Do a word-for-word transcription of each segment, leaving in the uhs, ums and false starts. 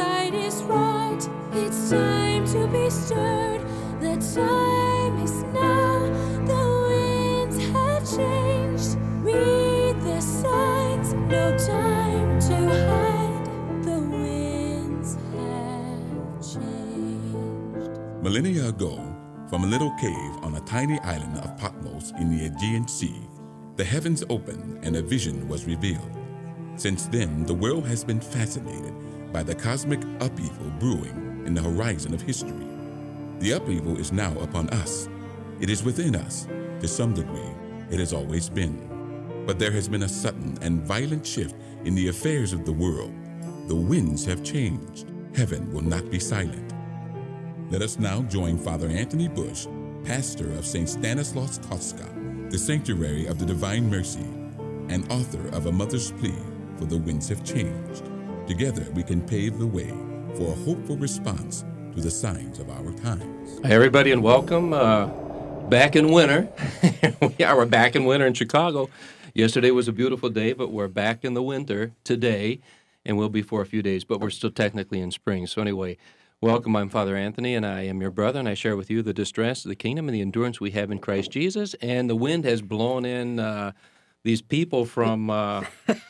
tide is right, it's time to be stirred. The time is now, the winds have changed. Read the signs, no time to hide. The winds have changed. Millennia ago, from a little cave on a tiny island of Patmos in the Aegean Sea, the heavens opened and a vision was revealed. Since then, the world has been fascinated by the cosmic upheaval brewing in the horizon of history. The upheaval is now upon us. It is within us. To some degree, it has always been. But there has been a sudden and violent shift in the affairs of the world. The winds have changed. Heaven will not be silent. Let us now join Father Anthony Bush, pastor of Saint Stanislaus Kostka, the Sanctuary of the Divine Mercy, and author of A Mother's Plea for the Winds Have Changed. Together we can pave the way for a hopeful response to the signs of our times. Hi, everybody, and welcome. Uh, back in winter. Yeah, we're back in winter in Chicago. Yesterday was a beautiful day, but we're back in the winter today, and we'll be for a few days, but we're still technically in spring. So anyway, welcome. I'm Father Anthony, and I am your brother, and I share with you the distress of the kingdom and the endurance we have in Christ Jesus. And the wind has blown in uh, these people from uh,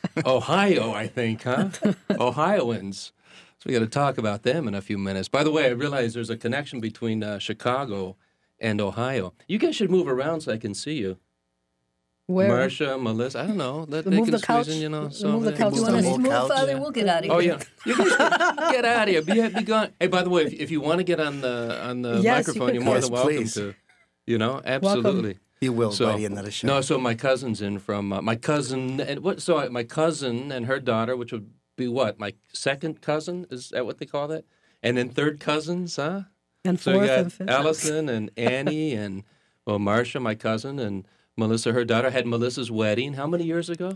Ohio, I think, huh? Ohioans. So we got to talk about them in a few minutes. By the way, I realize there's a connection between uh, Chicago and Ohio. You guys should move around so I can see you. Where? Marcia, Melissa, I don't know. Let, they Move can the squeeze couch. in, you know. Move So the couch. You want us to Move move, couch, Father? yeah. We'll get out of here. Oh yeah, you guys get out of here. Be, be gone. Hey, by the way, if, if you want to get on the on the Yes, you microphone, can you're more come. than Yes, welcome please. to. You know, absolutely. You will So by the end of the show. no, so my cousin's in from uh, my cousin and what? So I, my cousin and her daughter, which would be what? My second cousin, is that what they call that? And then third cousins, huh? And So you fourth got and fifth. Allison and Annie and well, Marcia, my cousin, and Melissa, her daughter. Had Melissa's wedding how many years ago?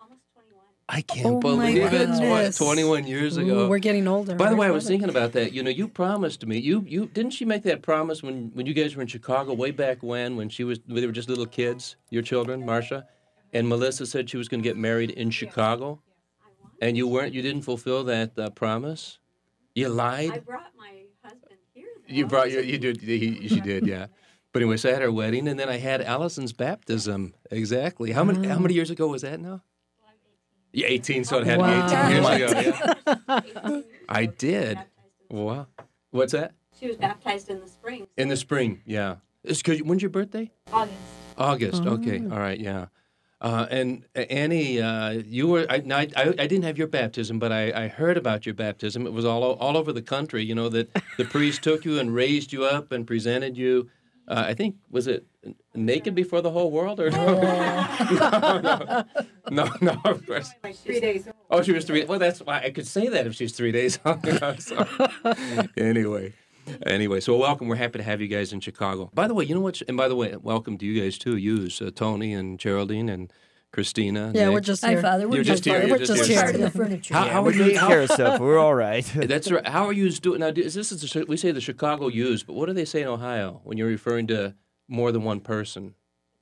I can't Oh, my believe it. It's what, goodness. twenty-one years ago. Ooh, we're getting older. By the way, I Our was father. thinking about that. You know, you promised me. You you didn't she make that promise when, when you guys were in Chicago way back when when she was when they were just little kids, your children, Marcia, and Melissa said she was going to get married in Chicago, and you weren't. You didn't fulfill that uh, promise. You lied. I brought my husband here. Though. You brought your you did he, she did yeah. But anyway, so I had her wedding, and then I had Allison's baptism. Exactly. How many how many years ago was that now? Yeah, eighteen. So it had Wow. to be eighteen years ago. Yeah. I did. Wow. What's that? She was baptized in the spring. In the spring, yeah. It's 'cause- when's your birthday? August. August. Okay. All right. Yeah. Uh, and uh, Annie, uh, you were. I, I, I didn't have your baptism, but I, I heard about your baptism. It was all o- all over the country. You know that the priest took you and raised you up and presented you. Uh, I think was it naked before the whole world or no? no, no, no, no, of course. Three days. Oh, she was three. Well, that's why I could say that if she's three days old. You know, so. Anyway, anyway, so welcome. We're happy to have you guys in Chicago. By the way, you know what? And by the way, welcome to you guys too. You, uh, Tony and Geraldine and Christina. Yeah, Nick. we're just Hi, here. Father. We're You're just here. We're You're just just here. part of the furniture. How, here. how We're are you? taking How, care of stuff. We're all right. that's right. How are you doing now? do- Is this is the, we say the Chicago U's, but what do they say in Ohio when you're referring to more than one person?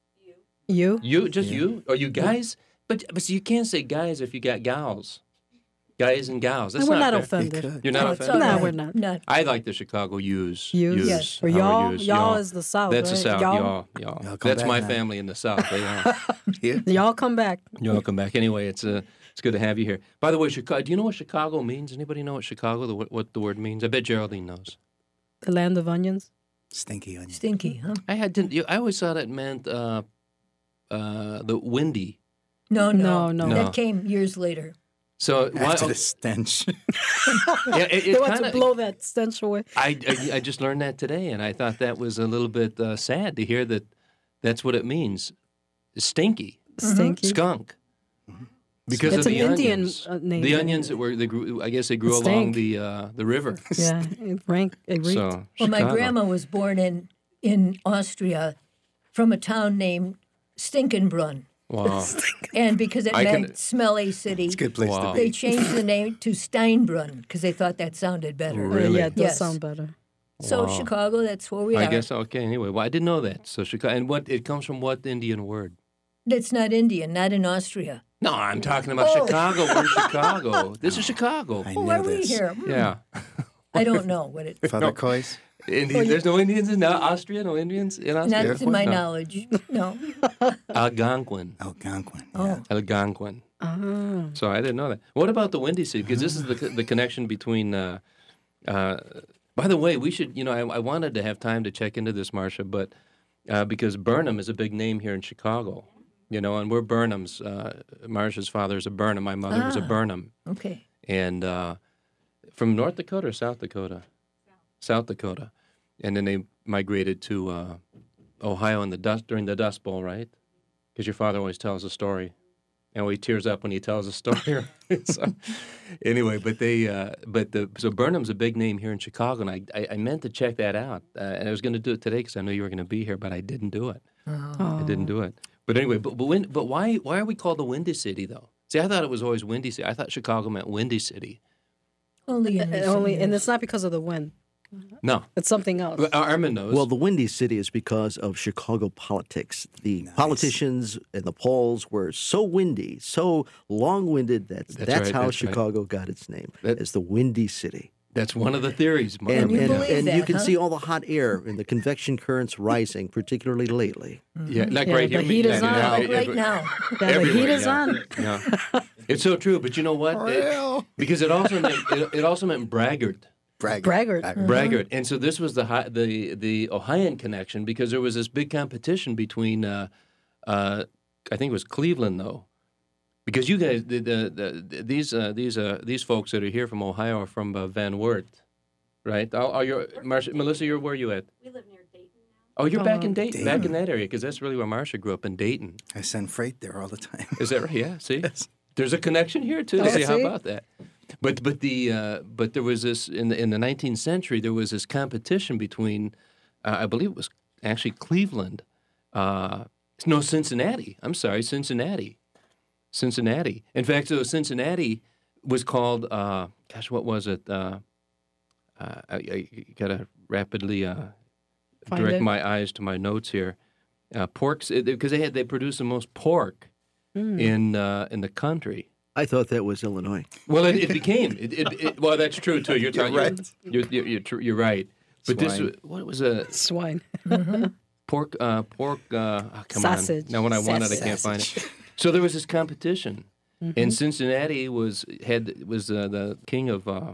You? You, just you, or you guys? But but see, you can't say guys if you got gals, guys and gals. That's And we're not fair. offended. You could. You're not No, it's offended. all No, right. we're not. Not. I like the Chicago U's. Yous? Yes. For How are y'all, yous? y'all is the South, That's the right? South, Y'all, y'all, y'all. Y'all come That's back my now. family in the South. They are. Here? y'all come back. You're welcome back. Anyway, it's uh, it's good to have you here. By the way, Chicago. Do you know what Chicago means? Anybody know what Chicago, the, what, what the word means? I bet Geraldine knows. The land of onions. Stinky onion. Stinky, huh? I had didn't. You, I always thought it meant uh, uh, the windy. No, no, No, no. That No. came years later. So why? After the stench. Yeah, it, They it want to kinda, blow that stench away. I, I I just learned that today, and I thought that was a little bit uh, sad to hear that. That's what it means. Stinky, Stinky. skunk. Because It's of an the Indian onions. uh, name. The onions that were they grew. I guess they grew It along stank. the uh, the river. Yeah, it rank. It reeked. So Well, my Chicago. grandma was born in in Austria, from a town named Stinkenbrunn, Wow. and because it I meant can- smelly city, It's a good place Wow. to they be. changed the name to Steinbrunn because they thought that sounded better. Uh, Really? yeah, it does Yes. sound better. So Wow. Chicago, that's where we I are. guess okay. Anyway, well, I didn't know that. So Chicago, and what it comes from? What Indian word? It's not Indian, not in Austria. No, I'm talking about Oh. Chicago. We're in Chicago. This is Chicago. I Oh, knew why are we this. here? Hmm. Yeah. I don't know what it. Father Coys? Indian, there's no Indians in Austria? No Indians in Austria? Not to my No. knowledge. No. Algonquin. Algonquin. Oh. Algonquin. Ah. So I didn't know that. What about the Windy City? Because this is the the connection between. Uh, uh, by the way, we should. You know, I, I wanted to have time to check into this, Marcia, but uh, because Burnham is a big name here in Chicago, you know, and we're Burnhams. Uh, Marcia's father is a Burnham. My mother was a Ah. Burnham, Okay. and uh, from North Dakota or South Dakota, South Dakota, and then they migrated to uh, Ohio in the dust during the Dust Bowl, right? Because your father always tells a story. And he tears up when he tells a story. So, anyway, but they, uh, but the so Burnham's a big name here in Chicago, and I, I, I meant to check that out, uh, and I was going to do it today because I knew you were going to be here, but I didn't do it. I didn't do it. But anyway, but but, when, but why why are we called the Windy City though? See, I thought it was always Windy City. I thought Chicago meant Windy City. Only in Uh, recent Only, and years. it's not because of the wind. No, It's something else. Well, Armin knows. Well, the Windy City is because of Chicago politics. The politicians and the polls were so windy, so long-winded that that's, That's right, how that's right. Chicago got its name, That- as the Windy City. that's one of the theories. Mark. And, you and, believe and you that, can huh? see all the hot air and the convection currents rising, particularly lately. yeah, like Yeah, right the here. heat yeah, is yeah, on. yeah, Like yeah, right yeah. now. Yeah, the Everywhere, heat is yeah. on. Yeah. It's so true, but you know what? It- because it also meant it, it also meant braggart. Braggart. Braggart. Mm-hmm. Braggart, and so this was the hi- the the Ohioan connection because there was this big competition between, uh, uh, I think it was Cleveland though, because you guys the, the, the these uh, these uh, these folks that are here from Ohio are from uh, Van Wert, right? Are, are you Marcia, Melissa? You're where are you at? We live near Dayton now. Oh, you're back in Oh, Dayton, back in that area because that's really where Marcia grew up in Dayton. I send freight there all the time. Is that right? Yeah. See, there's a connection here too. Oh, see, how see? about that? But but the uh, but there was this in the in the nineteenth century there was this competition between uh, I believe it was actually Cleveland, uh, no Cincinnati. I'm sorry, Cincinnati, Cincinnati. In fact, so Cincinnati was called uh, gosh, what was it? Uh, uh, I, I gotta rapidly uh, Find direct it. my eyes to my notes here. Uh, porks because they had they produced the most pork Hmm. in uh, in the country. I thought that was Illinois. Well, it, it became. It, it, it, well, that's true too. You're, talking, right. You're, you're, you're, tr- you're right. But this, Swine. was- what was a Swine. pork? Uh, pork. Uh, oh, come Sausage. on. Now, when I want it, I can't find it. So there was this competition, and Cincinnati was had was uh, the king of uh,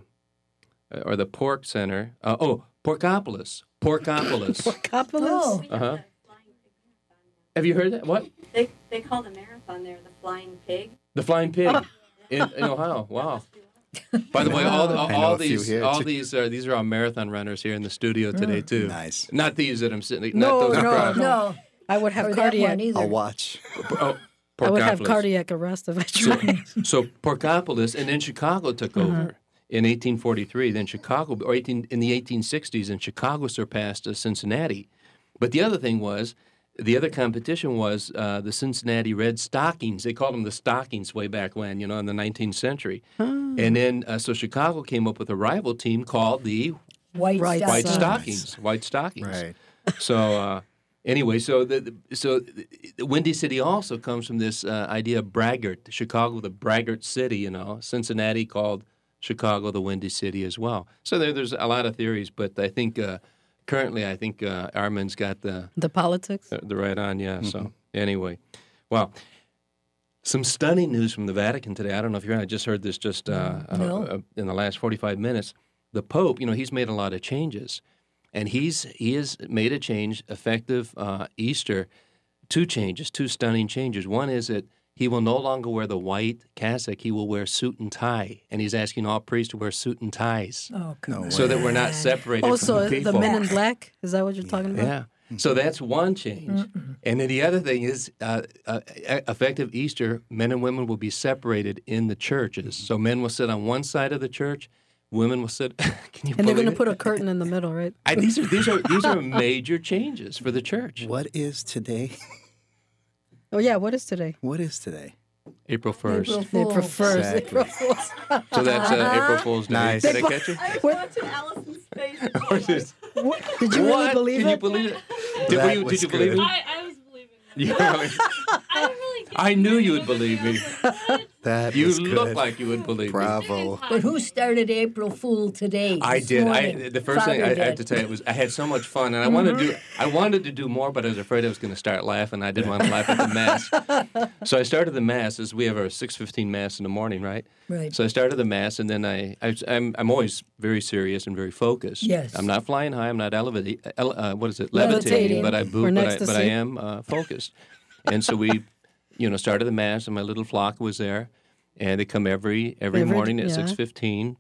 or the pork center. Uh, oh, Porkopolis. Porkopolis. Porkopolis? Oh. We Uh-huh. have the flying pig marathon now. Have you heard that? What? They, they call the marathon there the flying pig. The flying pig in, in Ohio. Wow. By the way, all, all, I know all a few these here, all too. these are these are all marathon runners here in the studio today too. Nice. Not these that I'm sitting. No, not those no, across. No. I would have Or that cardiac. one either. I'll watch. Oh, I would have Porkopolis. cardiac arrest if I tried. So Porkopolis, and then Chicago took over in eighteen forty-three. Then Chicago, or eighteen in the eighteen sixties, and Chicago surpassed uh, Cincinnati. But the other thing was, the other competition was uh, the Cincinnati Red Stockings. They called them the Stockings way back when, you know, in the nineteenth century. And then uh, so Chicago came up with a rival team called the White, Right. Stockings. White Stockings. Stockings. White Stockings. Right. So uh, anyway, so the, the so the Windy City also comes from this uh, idea of braggart. Chicago, the braggart city, you know. Cincinnati called Chicago the Windy City as well. So there, there's a lot of theories, but I think uh, currently I think uh, Armin's got the The politics? the, the right on. Yeah. So anyway, well. Some stunning news from the Vatican today. I don't know if you're. I just heard this just uh, No. uh, in the last forty-five minutes. The Pope, you know, he's made a lot of changes, and he's he has made a change effective uh, Easter. Two changes, two stunning changes. One is that he will no longer wear the white cassock; he will wear suit and tie, and he's asking all priests to wear suit and ties, Oh, come on. so that we're not separated Oh, from so the people. the men in black? Is that what you're talking about? Yeah. So that's one change. And then the other thing is uh, uh, effective Easter, men and women will be separated in the churches. So men will sit on one side of the church, women will sit. Can you And they're believe going to it? put a curtain in the middle, right? I, these are these are these are major changes for the church. What is today? Oh, yeah. What is today? What is today? April first. April They Fools. prefer Exactly. April Fools. So that's uh, April Fool's Day. Nice. Did I catch you? I was watching Allison's face. What? Did you really What? believe Can it? you believe it? Did, That were you, was did you believe good. it? I, I was believing that. You really- I didn't really I knew you would believe me. That You was look good. like you would believe me. Bravo. But who started April Fool today? I this did. I morning? the first thing I, Father I have to did. tell you was I had so much fun, and I wanted to do I wanted to do more, but I was afraid I was going to start laughing. I didn't want to laugh at the mass, so I started the mass. As we have our six fifteen mass in the morning, right? Right. So I started the mass, and then I, I I'm I'm always very serious and very focused. Yes. I'm not flying high. I'm not elevating. Ele- uh, what is it? Levitating. But I Or boot. But I, ecstasy. but I am uh, focused, and so we, you know, started the mass, and my little flock was there. And they come every every, Every- morning at yeah. six fifteen.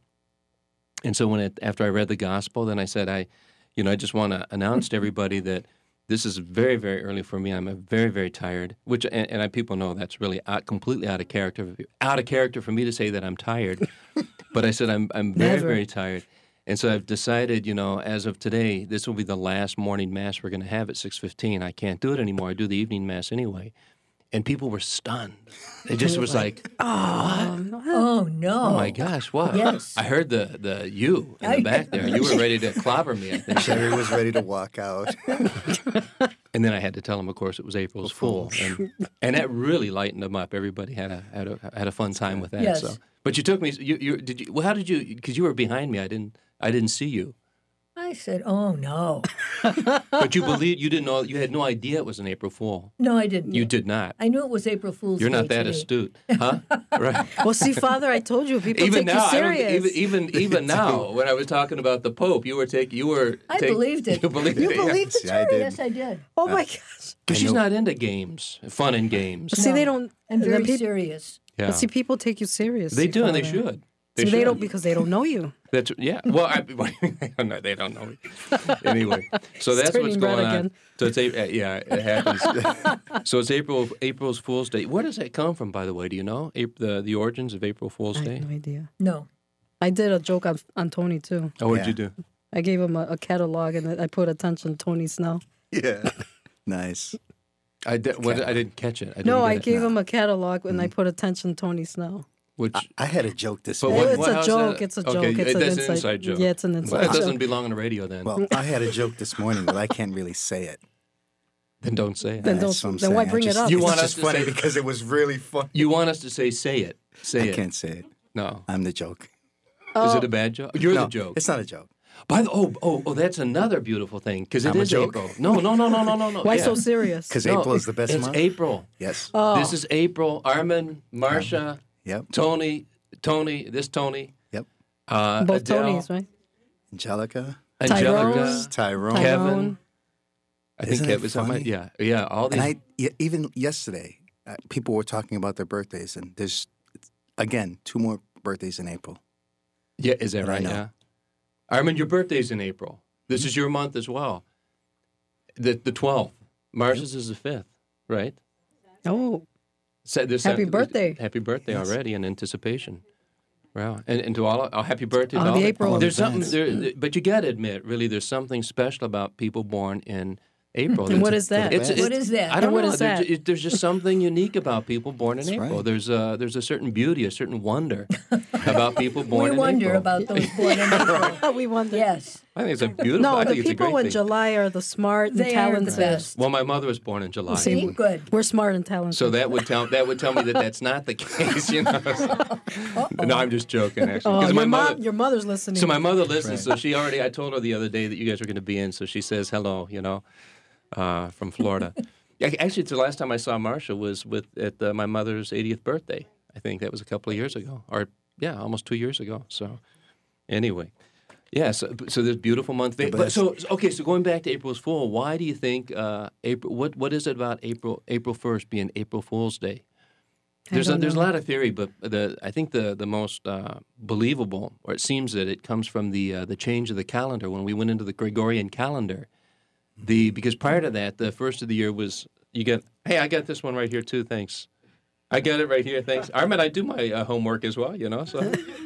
And so when it, after I read the gospel, then I said, I, you know, I just want to announce to everybody that this is very, very early for me. I'm uh, very, very tired. Which and, and I, people know that's really out, completely out of character. Out of character for me to say that I'm tired. But I said I'm I'm very, Never. very tired. And so I've decided, you know, as of today, this will be the last morning mass we're going to have at six fifteen. I can't do it anymore. I do the evening mass anyway. And people were stunned. It just was like, Oh no! oh my gosh, what? Yes. I heard the, the you in I- the back there. You were ready to clobber me, I think. Sherry was ready to walk out. And then I had to tell them, of course, it was April's Fool. And, and that really lightened them up. Everybody had a had a, had a fun time with that. Yes. So, but you took me, you, you did you, well, how did you, because you were behind me. I didn't, I didn't see you. I said, "Oh no, But you believed, you didn't know, you had no idea it was an April Fool. no, I didn't." You did not. I knew it was April Fool's You're Day not that today. astute, huh? Right. Well, see, Father, I told you people Even take now, you I don't, serious. even even even now, when I was talking about the Pope, you were taking, you were. I take- believed it. You believed You it. yeah. believed it Yeah, I too? did. Yes, I did. oh my gosh! Because I she's know- not into games, fun and games. See, No. they don't. And then very peop- serious. Yeah. But see, people take you serious. They do, and they Father. should. They See, they should. don't because they don't know you. That's yeah. Well, I, they don't know. They don't know me. Anyway, so that's what's turning red going on. again. So it's A- uh, yeah, it happens. So it's April April's Fool's Day. Where does that come from, by the way? Do you know Ap- the the origins of April Fool's I Day? have no idea. No. I did a joke on, on Tony too. Oh, what'd Yeah. you do? I gave him a, a catalog and I put attention Tony Snell. Yeah. Nice. I did. What, I didn't catch it. I didn't No, get I it. gave him a catalog and I Mm. put attention Tony Snell. Which. I, I had a joke this But morning. what- it's what- a how's joke. that? It's a Okay, joke. It's that's an an inside, inside joke. Yeah, it's an inside Well, it joke. doesn't belong on the radio then. Well, I had a joke this morning, but I can't really say it. Then don't say it. Then That's don't- what I'm then why saying. I bring it just- up? You it's want us just to funny say- because it was really fun. You want us to say say it. Say I it. can't say it. No. I'm the joke. Is it a bad joke? You're no, the joke. It's not a joke. By the oh oh oh, that's another beautiful thing because it I'm a is joke? April. No no no no no no no. Why yeah. so serious? Because No, April is the best it's month. April. Yes. Oh, This is April. Armin, Marsha, Yep. Tony, Tony, this Tony, Yep. uh, both Adele, Tonys, right? Angelica. Angelica, Tyrone. Tyrone. Kevin. Tyrone. I think Isn't that it was something. funny? Yeah, yeah. All these. And I yeah, even yesterday, uh, people were talking about their birthdays, and there's again two more birthdays in April. yeah, is that but I right? know. Yeah. Armin, your birthday's in April. This is your month as well. The the twelfth. Marsha's is the fifth, right? Oh, So this Happy birthday. Happy birthday Yes. already in anticipation. Wow. And, and to all, oh, happy birthday to Oh, all. the the- April There's something, events. there, but you got to admit, really, there's something special about people born in April. and what There's- is that? It's, What it's- is that? I don't What know. is There's, that? it- there's just something unique about people born in That's April. right. There's a there's a certain beauty, a certain wonder about people born We in wonder April. about those born in April. we wonder. Yes. I think it's a beautiful. No, I the think it's a people great in thing. July are the smart and They are the talented. best. Well, my mother was born in July. See, See, good. We're smart and talented. So that would tell that would tell me that that's not the case, you know. No, I'm just joking, actually. oh, 'Cause your, my mom, mother, your mother's listening. so my mother listens, so she already. I told her the other day that you guys were going to be in, so she says hello, you know, uh, from Florida. Yeah, actually, it's the last time I saw Marsha was with at uh, my mother's eightieth birthday. I think that was a couple of years ago, or yeah, almost two years ago. So anyway. Yeah, so, so this beautiful month. but But so okay, so going back to April's Fool, why do you think uh, April? What what is it about April April first being April Fool's Day? I There's a, don't there's a know. lot of theory, but the I think the the most uh, believable, or it seems that it comes from the uh, the change of the calendar when we went into the Gregorian calendar. The because prior to that, the first of the year was you get. Hey, I got this one right here too. Thanks. I got it right here. Thanks. Armin, I do my uh, homework as well. You know, so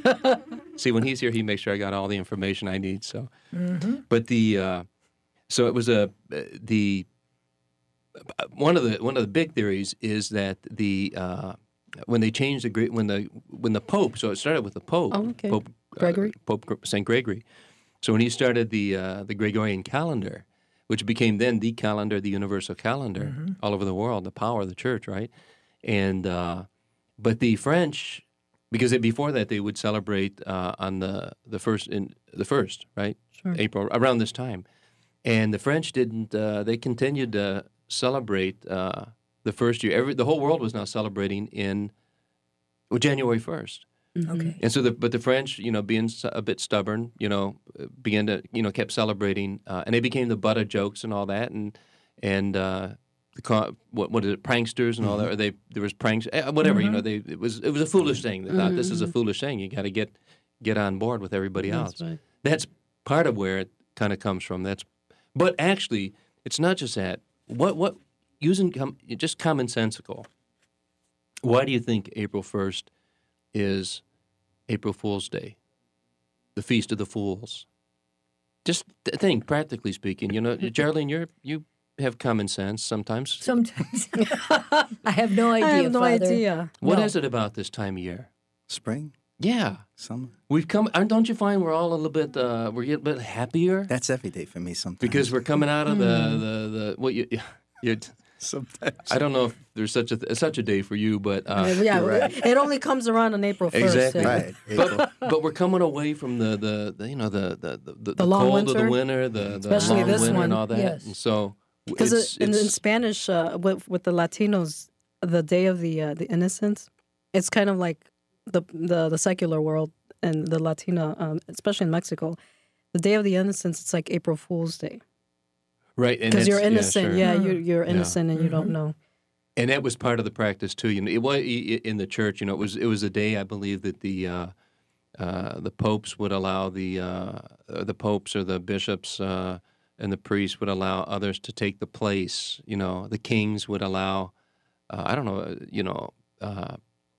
see when he's here, he makes sure I got all the information I need. So, but the uh, so it was a the one of the one of the big theories is that the uh, when they changed the Gre- when the when the Pope, so it started with the Pope, Oh, okay. Pope uh, Gregory? Pope Gr- Saint Gregory. So when he started the uh, the Gregorian calendar, which became then the calendar, the universal calendar all over the world, the power of the church, right? and uh, but the French, because they, before that they would celebrate uh, on the the first in the first right Sure. April around this time, and the French didn't. Uh, they continued to celebrate uh, the first year. Every the whole world was now celebrating in well, January first. Okay. And so, the, but the French, you know, being s- a bit stubborn, you know, began to, you know, kept celebrating, uh, and they became the butt of jokes and all that, and and uh, the co- what what is it, pranksters and all that. Or they there was pranks, eh, whatever, you know. They it was it was a foolish thing. They thought this is a foolish thing. You got to get get on board with everybody else. That's right. That's part of where it kind of comes from. That's, but actually, it's not just that. What what using com- just commonsensical. Why do you think April first is April Fool's Day, the Feast of the Fools? Just th- think, practically speaking. You know, Geraldine, you're you have common sense sometimes. Sometimes I have no idea. I have no Father. idea. What No. is it about this time of year? Spring, Yeah, summer. we've come. and Don't you find we're all a little bit uh, we're getting a bit happier That's every day for me sometimes. because we're coming out of the the the what you you. sometimes. I don't know if there's such a such a day for you, but uh, yeah, You're right. it only comes around on April first. Exactly. Yeah. Right. April. but but we're coming away from the the, the you know the the the, the, The long cold of the winter. winter, the, the Especially long this winter one. and all that, Yes. and so Because it's, in, in it's- Spanish, uh, with with the Latinos, the Day of the uh, the Innocents, it's kind of like the the, the secular world and the Latina, um, especially in Mexico. The Day of the Innocents, it's like April Fool's Day right and because you're it's- innocent. Yeah, Yeah, sure. you're you're innocent and you don't know. And that was part of the practice too. You know, it was i- in the church. You know, it was it was a day I believe that the uh, uh, the popes would allow the uh, uh, the popes or the bishops uh, and the priests would allow others to take the place. You know, the kings would allow. Uh, I don't know. uh, You know, uh,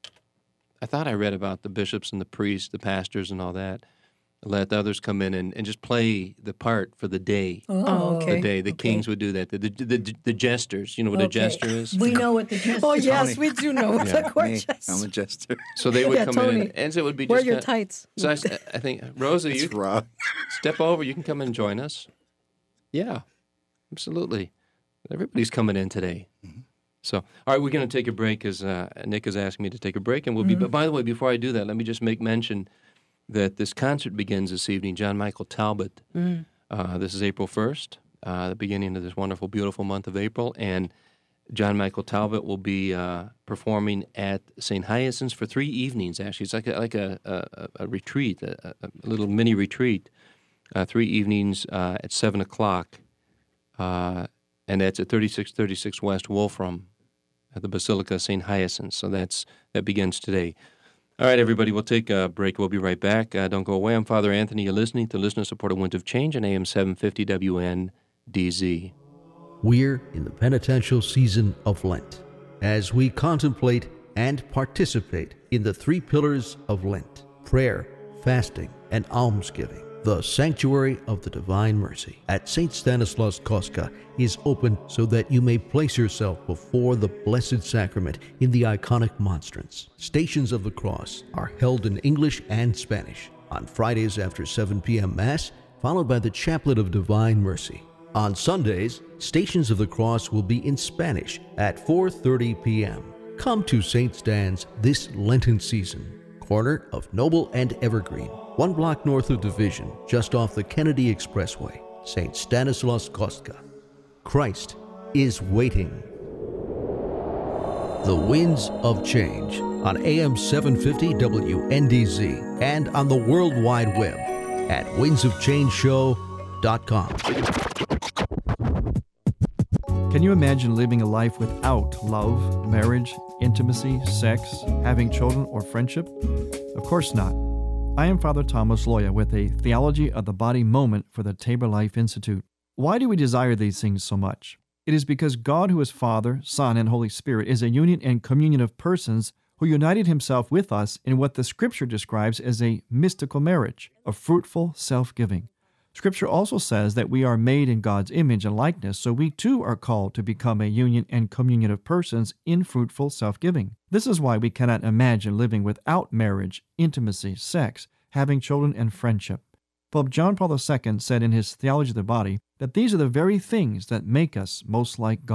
I thought I read about the bishops and the priests, the pastors, and all that. Let the others come in and, and just play the part for the day. Oh, okay. The day the Okay. kings would do that. The the, the, the jesters. You know what a Okay. jester is. We know what the jester Oh is. yes, we do know what Yeah, the Me, gorgeous. I'm a jester. So they would Yeah, come Tony, in, and so it would be Wear just your kinda- tights. So I, s- I think Rosa, you It's raw. step over. You can come and join us. Yeah, absolutely. Everybody's coming in today. So, all right, we're going to take a break because uh, Nick has asked me to take a break, and we'll be. But by the way, before I do that, let me just make mention that this concert begins this evening. John Michael Talbot. Uh, this is April first, uh, the beginning of this wonderful, beautiful month of April, and John Michael Talbot will be uh, performing at Saint Hyacinth's for three evenings. Actually, it's like a, like a, a, a retreat, a, a little mini retreat. Uh, three evenings uh, at seven o'clock, uh, and that's at thirty-six thirty-six West Wolfram at the Basilica of Saint Hyacinth. So that's that begins today. All right, everybody, we'll take a break. We'll be right back. Uh, don't go away. I'm Father Anthony. You're listening to listener-supported Winds of Change on A M seven fifty W N D Z. We're in the penitential season of Lent as we contemplate and participate in the three pillars of Lent: prayer, fasting, and almsgiving. The Sanctuary of the Divine Mercy at Saint Stanislaus Kostka is open so that you may place yourself before the Blessed Sacrament in the iconic monstrance. Stations of the Cross are held in English and Spanish on Fridays after seven p.m. Mass, followed by the Chaplet of Divine Mercy. On Sundays, Stations of the Cross will be in Spanish at four thirty p.m. Come to Saint Stan's this Lenten season, corner of Noble and Evergreen, one block north of Division, just off the Kennedy Expressway, Saint Stanislaus Kostka. Christ is waiting. The Winds of Change on A M seven fifty W N D Z and on the World Wide Web at winds of change show dot com. Can you imagine living a life without love, marriage, intimacy, sex, having children, or friendship? Of course not. I am Father Thomas Loya with a Theology of the Body moment for the Tabor Life Institute. Why do we desire these things so much? It is because God, who is Father, Son, and Holy Spirit, is a union and communion of persons who united himself with us in what the Scripture describes as a mystical marriage, of fruitful self-giving. Scripture also says that we are made in God's image and likeness, so we too are called to become a union and communion of persons in fruitful self-giving. This is why we cannot imagine living without marriage, intimacy, sex, having children, and friendship. Pope John Paul the Second said in his Theology of the Body that these are the very things that make us most like God.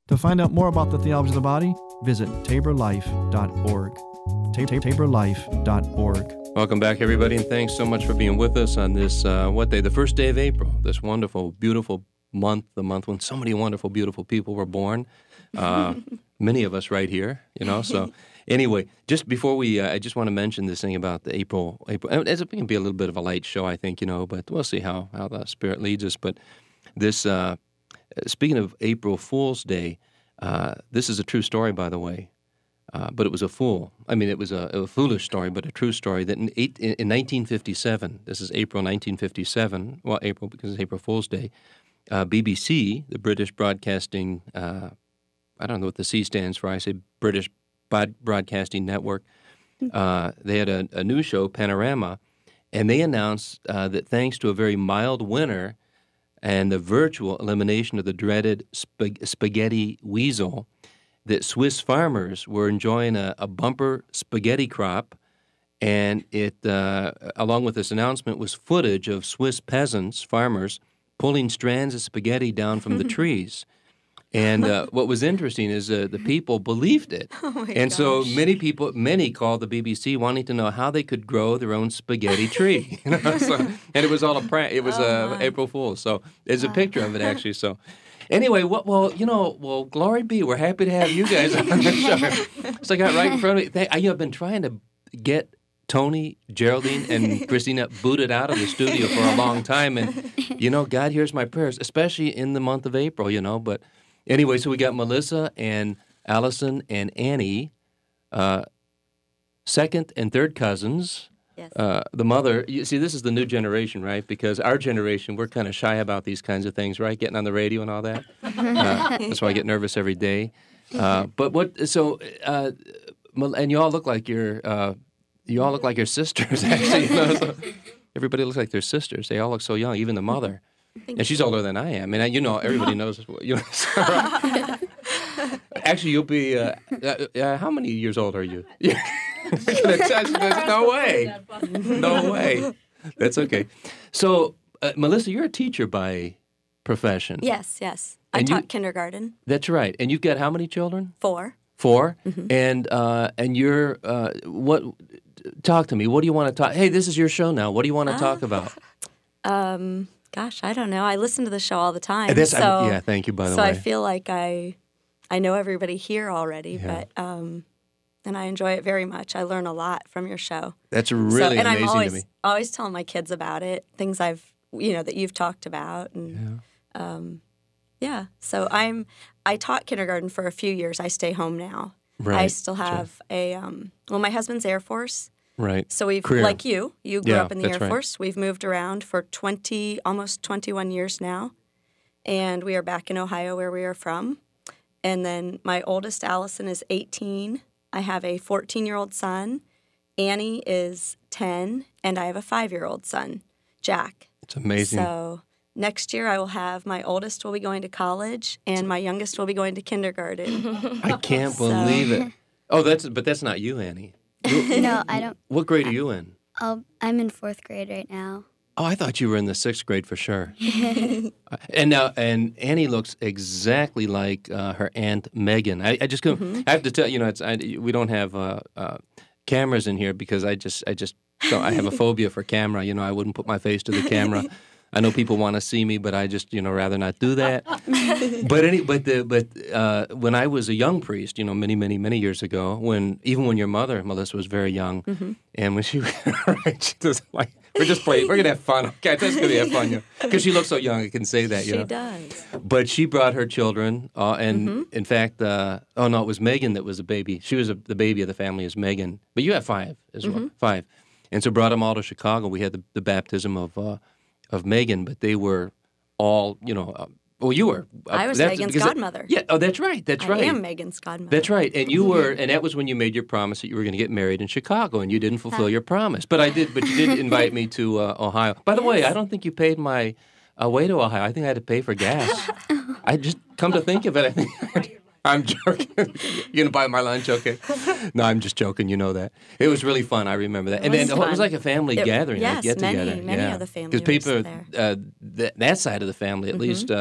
To find out more about the theology of the body, visit tabor life dot org. tabor life dot org. Welcome back, everybody, and thanks so much for being with us on this, uh, what day? The first day of April, this wonderful, beautiful month, the month when so many wonderful, beautiful people were born. Uh, many of us right here, you know, so... Anyway, just before we, uh, I just want to mention this thing about the April, April, as it can be a little bit of a light show, I think, you know, but we'll see how, how the Spirit leads us. But this, uh, speaking of April Fool's Day, uh, this is a true story, by the way, uh, but it was a fool. I mean, it was a, a foolish story, but a true story that in, eight, in nineteen fifty-seven, this is April nineteen fifty-seven, well, April because it's April Fool's Day, uh, B B C, the British Broadcasting, uh, I don't know what the C stands for, I say British Broadcasting Network. Uh, they had a, a news show, Panorama, and they announced uh, that thanks to a very mild winter and the virtual elimination of the dreaded spag- spaghetti weasel, that Swiss farmers were enjoying a, a bumper spaghetti crop, and it, uh, along with this announcement, was footage of Swiss peasants, farmers, pulling strands of spaghetti down from the trees. And uh, what was interesting is uh, the people believed it. Oh my and gosh. so many people, many called the B B C wanting to know how they could grow their own spaghetti tree. You know? So, and it was all a prank. It was Oh, uh, my. April Fool's. So there's a picture of it, actually. So anyway, what, well, you know, well, glory be. We're happy to have you guys on the show. So I got right in front of me. They, I, you know, I've been trying to get Tony, Geraldine, and Christina booted out of the studio for a long time. And, you know, God hears my prayers, especially in the month of April, you know, but... Anyway, so we got Melissa and Allison and Annie, uh, second and third cousins. Yes. Uh, the mother, you see, this is the new generation, right? Because our generation, we're kind of shy about these kinds of things, right? Getting on the radio and all that. Uh, that's why I get nervous every day. Uh, but what? So, uh, Mel- and you all look like your, uh, you all look like your sisters, actually. You know? So everybody looks like their sisters. They all look so young, even the mother. Thank And she's you. older than I am. And, you know, everybody knows. You know, actually, you'll be, uh, uh, uh, how many years old are you? No way. No way. That's okay. So, uh, Melissa, you're a teacher by profession. Yes, yes. I And you- taught kindergarten. That's right. And you've got how many children? Four. Four. Mhm. And uh, and you're, uh, what, talk to me. What do you want to talk? Hey, this is your show now. What do you want to talk about? Um, gosh, I don't know. I listen to the show all the time. And that's- so, I- yeah, thank you, by the so way. I feel like I, I know everybody here already, Yeah. but um, and I enjoy it very much. I learn a lot from your show. That's really so, and amazing I'm always, to me. always telling my kids about it, things I've, you know, that you've talked about, and yeah. Um, yeah. So I'm, I taught kindergarten for a few years. I stay home now. I Right, still that's right. have a, um, well, my husband's Air Force. Right. So we've, Career. like you, you grew Yeah, up in the that's Air right. Force. We've moved around for twenty, almost twenty-one years now. And we are back in Ohio where we are from. And then my oldest, Allison, is eighteen. I have a fourteen-year-old son. Annie is ten. And I have a five-year-old son, Jack. It's amazing. So next year I will have my oldest will be going to college and my youngest will be going to kindergarten. I can't So- believe it. Oh, that's but that's not you, Annie. No, I don't. What grade are you in? I'll, I'm in fourth grade right now. Oh, I thought you were in the sixth grade for sure. And now, and Annie looks exactly like uh, her aunt Megan. I, I just couldn't. Mhm. I have to tell you know, it's I, we don't have uh, uh, cameras in here because I just I just don't, I have a phobia for camera. You know, I wouldn't put my face to the camera. I know people want to see me, but I just you know rather not do that. But any but the but uh, when I was a young priest, you know, many many many years ago, when even when your mother Melissa was very young, Mhm. and when she she just like we're just playing, we're gonna have fun. Okay, that's gonna have fun, you know, because she looks so young. I can say that, you She know. does. But she brought her children, uh, and Mhm. in fact, uh, oh no, it was Megan that was the baby. She was a, the baby of the family, is Megan. But you have five as well, Mhm. five, and so brought them all to Chicago. We had the, the baptism of uh, of Megan, but they were all, you know. Uh, well, you were. Uh, I was that's- Megan's because that- godmother. yeah. Oh, that's right. That's right. I am Megan's godmother. That's right. And you were, and that was when you made your promise that you were going to get married in Chicago, and you didn't fulfill your promise. But I did. But you did invite me to uh, Ohio. By the way, I don't think you paid my uh, way to Ohio. I think I had to pay for gas. I just come to think of it. I think I'm joking. You're gonna buy my lunch, okay? No, I'm just joking. You know that. It was really fun. I remember that. It And was then it was fun. like a family It- gathering, yes, like get many- together. many yeah. of the family Because people, was there. uh, that, that side of the family, at Mhm. least, uh,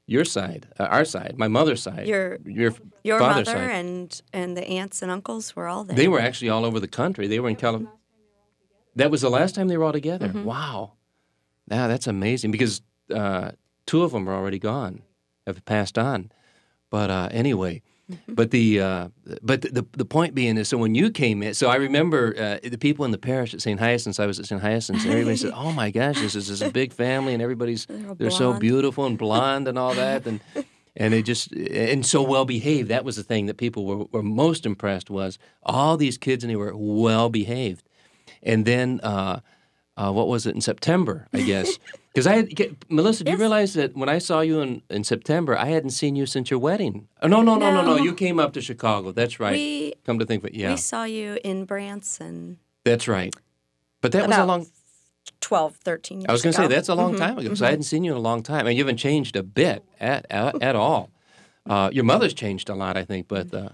your side, uh, our side, my mother's side, Your your your father's mother side. and and the aunts and uncles were all there. They were actually all over the country. They were in California. That was the last time they were all together. Mhm. Wow. Yeah, that's amazing because uh, two of them are already gone, have passed on. But uh, anyway, but the uh, but the the point being is, so when you came in, so I remember uh, the people in the parish at Saint Hyacinth's. I was at Saint Hyacinth's, and everybody said, "Oh my gosh, this is, this is a big family, and everybody's They're they're so blonde." beautiful and blonde and all that, and and they just and so well behaved." That was the thing that people were, were most impressed was all these kids, and they were well behaved. And then, uh, uh, what was it in September? I guess because I had get, Melissa. Do you realize that when I saw you in, in September, I hadn't seen you since your wedding? Oh, no, no, no, no, no. No. You came up to Chicago. That's right. We- Come to think of it, yeah, We saw you in Branson that's right. But that was a about long. twelve, thirteen years I was going to say ago. that's a long Mhm, time ago. So mhm. I hadn't seen you in a long time, and you haven't changed a bit at at, at all. Uh, your mother's changed a lot, I think, but. Uh,